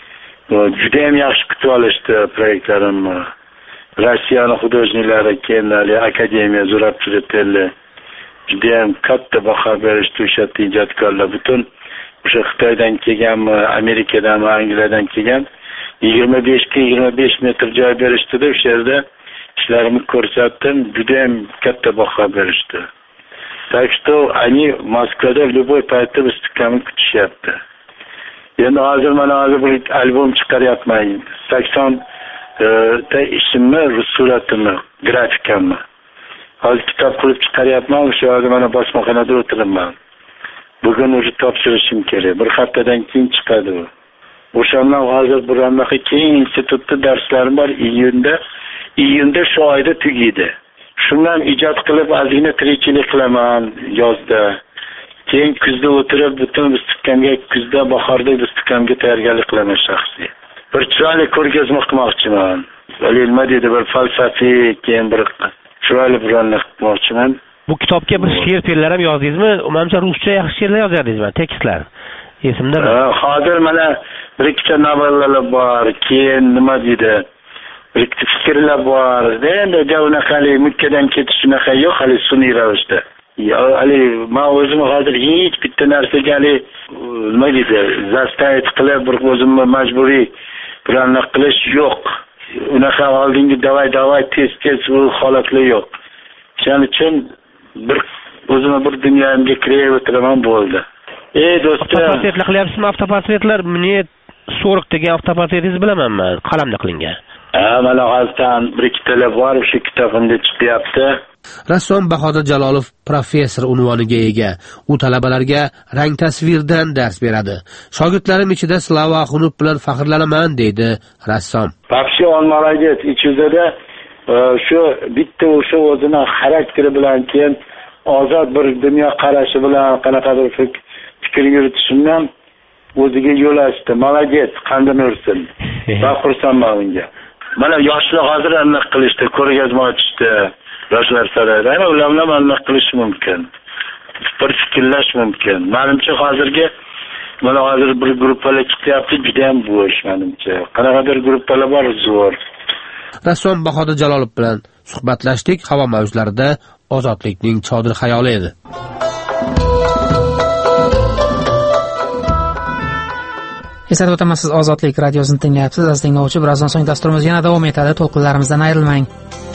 Juda ham yaxshi kutib olishdi proyektlarimni. Rossiyaning hudojniklari keyin akademiya Zurabtilitilli juda ham katta baho berishdi o'sha ijodkorlar. Butun o'sha Xitoydan kelganmi, Amerikadanmi, Angliyadan kelgan yigirma besh ga yigirma besh metr joy berishdi-da, o'sha yerda ishlarimni ko'rsatdim, juda ham katta baho berishdi. Так что они Moskvada в любой paytda Istikamni kutishyapti. Endi hozir mana hozir bir albom chiqaryapman. sakson ta ishimni, suratimni, grafikamni. Hozir kitob qilib chiqaryapman, o'sha hozir mana bosmaxonada o'tiribman. Bugun o'zi topshirishim kerak. Bir haftadan keyin chiqadi u. O'shandan hozir bir anaqa keyin institutda darslarim bor iyunda. Iyunda shu oyda tugaydi. Shundan ijod qilib ozgina tirikchilik qilaman yozda. Keyin kuzda o'tirib butun Istikamga, kuzda bahorda Istikamga tayyorgarlik qilaman shaxsiy. Bir chiroyli ko'rgazma qilmoqchiman. Nima deydi, bir falsafiy, keyin bir chiroyli bir qilmoqchiman. Bu kitobga bir she'r-fe'llar ham yozdingizmi? Menimcha ruscha yaxshi she'rlar yozardingizmi? Tekstlar. Esimdami? Hozir mana bir ikkita novellalar bor, keyin nima deydi? Bir ikkita fikrlar bor. Endi javnaqali mukkadan ketish shunaqa yo'q, hali sun'iy ravishda. Ali men o'zim hozir hech bitta narsaga ali nima deydi, zastavit qilib bir o'zimni majburiy bilan qilish yo'q. Unaqa oldingi davay davay tez tez bu holatlar yo'q. Shuning uchun bir o'zimni bir dunyomga kirib o'tiraman bo'ldi. Ey do'stlar, avtoportretlar qilyapsizmi? Avtoportretlar meni so'riq degan avtoportretingizni bilaman men, qalamda qilingan. Ha, mana hozirdan bir ikkitalar bor, shu kitobimda chiqyapti. Rassom Bahodir Jalolov professor unvoniga ega. U talabalarga rang tasvirdan dars beradi. Shogirdlarim ichida Slava Axunov bilan faxrlanaman deydi rassom. Вообще он молодец. Ichida shu bitta o'sha o'zini xarakteri bilan, keyin ozod bir dunyo qarashi bilan qanaqadir fikr yuritishimdan o'ziga yo'l ochdi. Молодец, qanday ursin. Va xursandman unga. Mana yoshlar hozir aniq qilishdi, ko'rgazma ochishdi. Yoshlar sarayida ular bilan aniq qilish mumkin. Bir fikrlash mumkin. Menimcha hozirgi mana hozir bir gruppalar chiqyapti, juda ham bo'sh menimcha. Qanaqadir gruppalar bor zo'r. Rassom Bahodir Jalolov bilan suhbatlashdik. Havo mavjlarida ozodlikning chodir xayoli edi. Eslatib o'taman, siz Ozodlik radiosini tinglayapsiz. Aziz tinglovchi, birozdan so'ng dasturimiz yana davom etadi. To'lqinlarimizdan ayrilmang.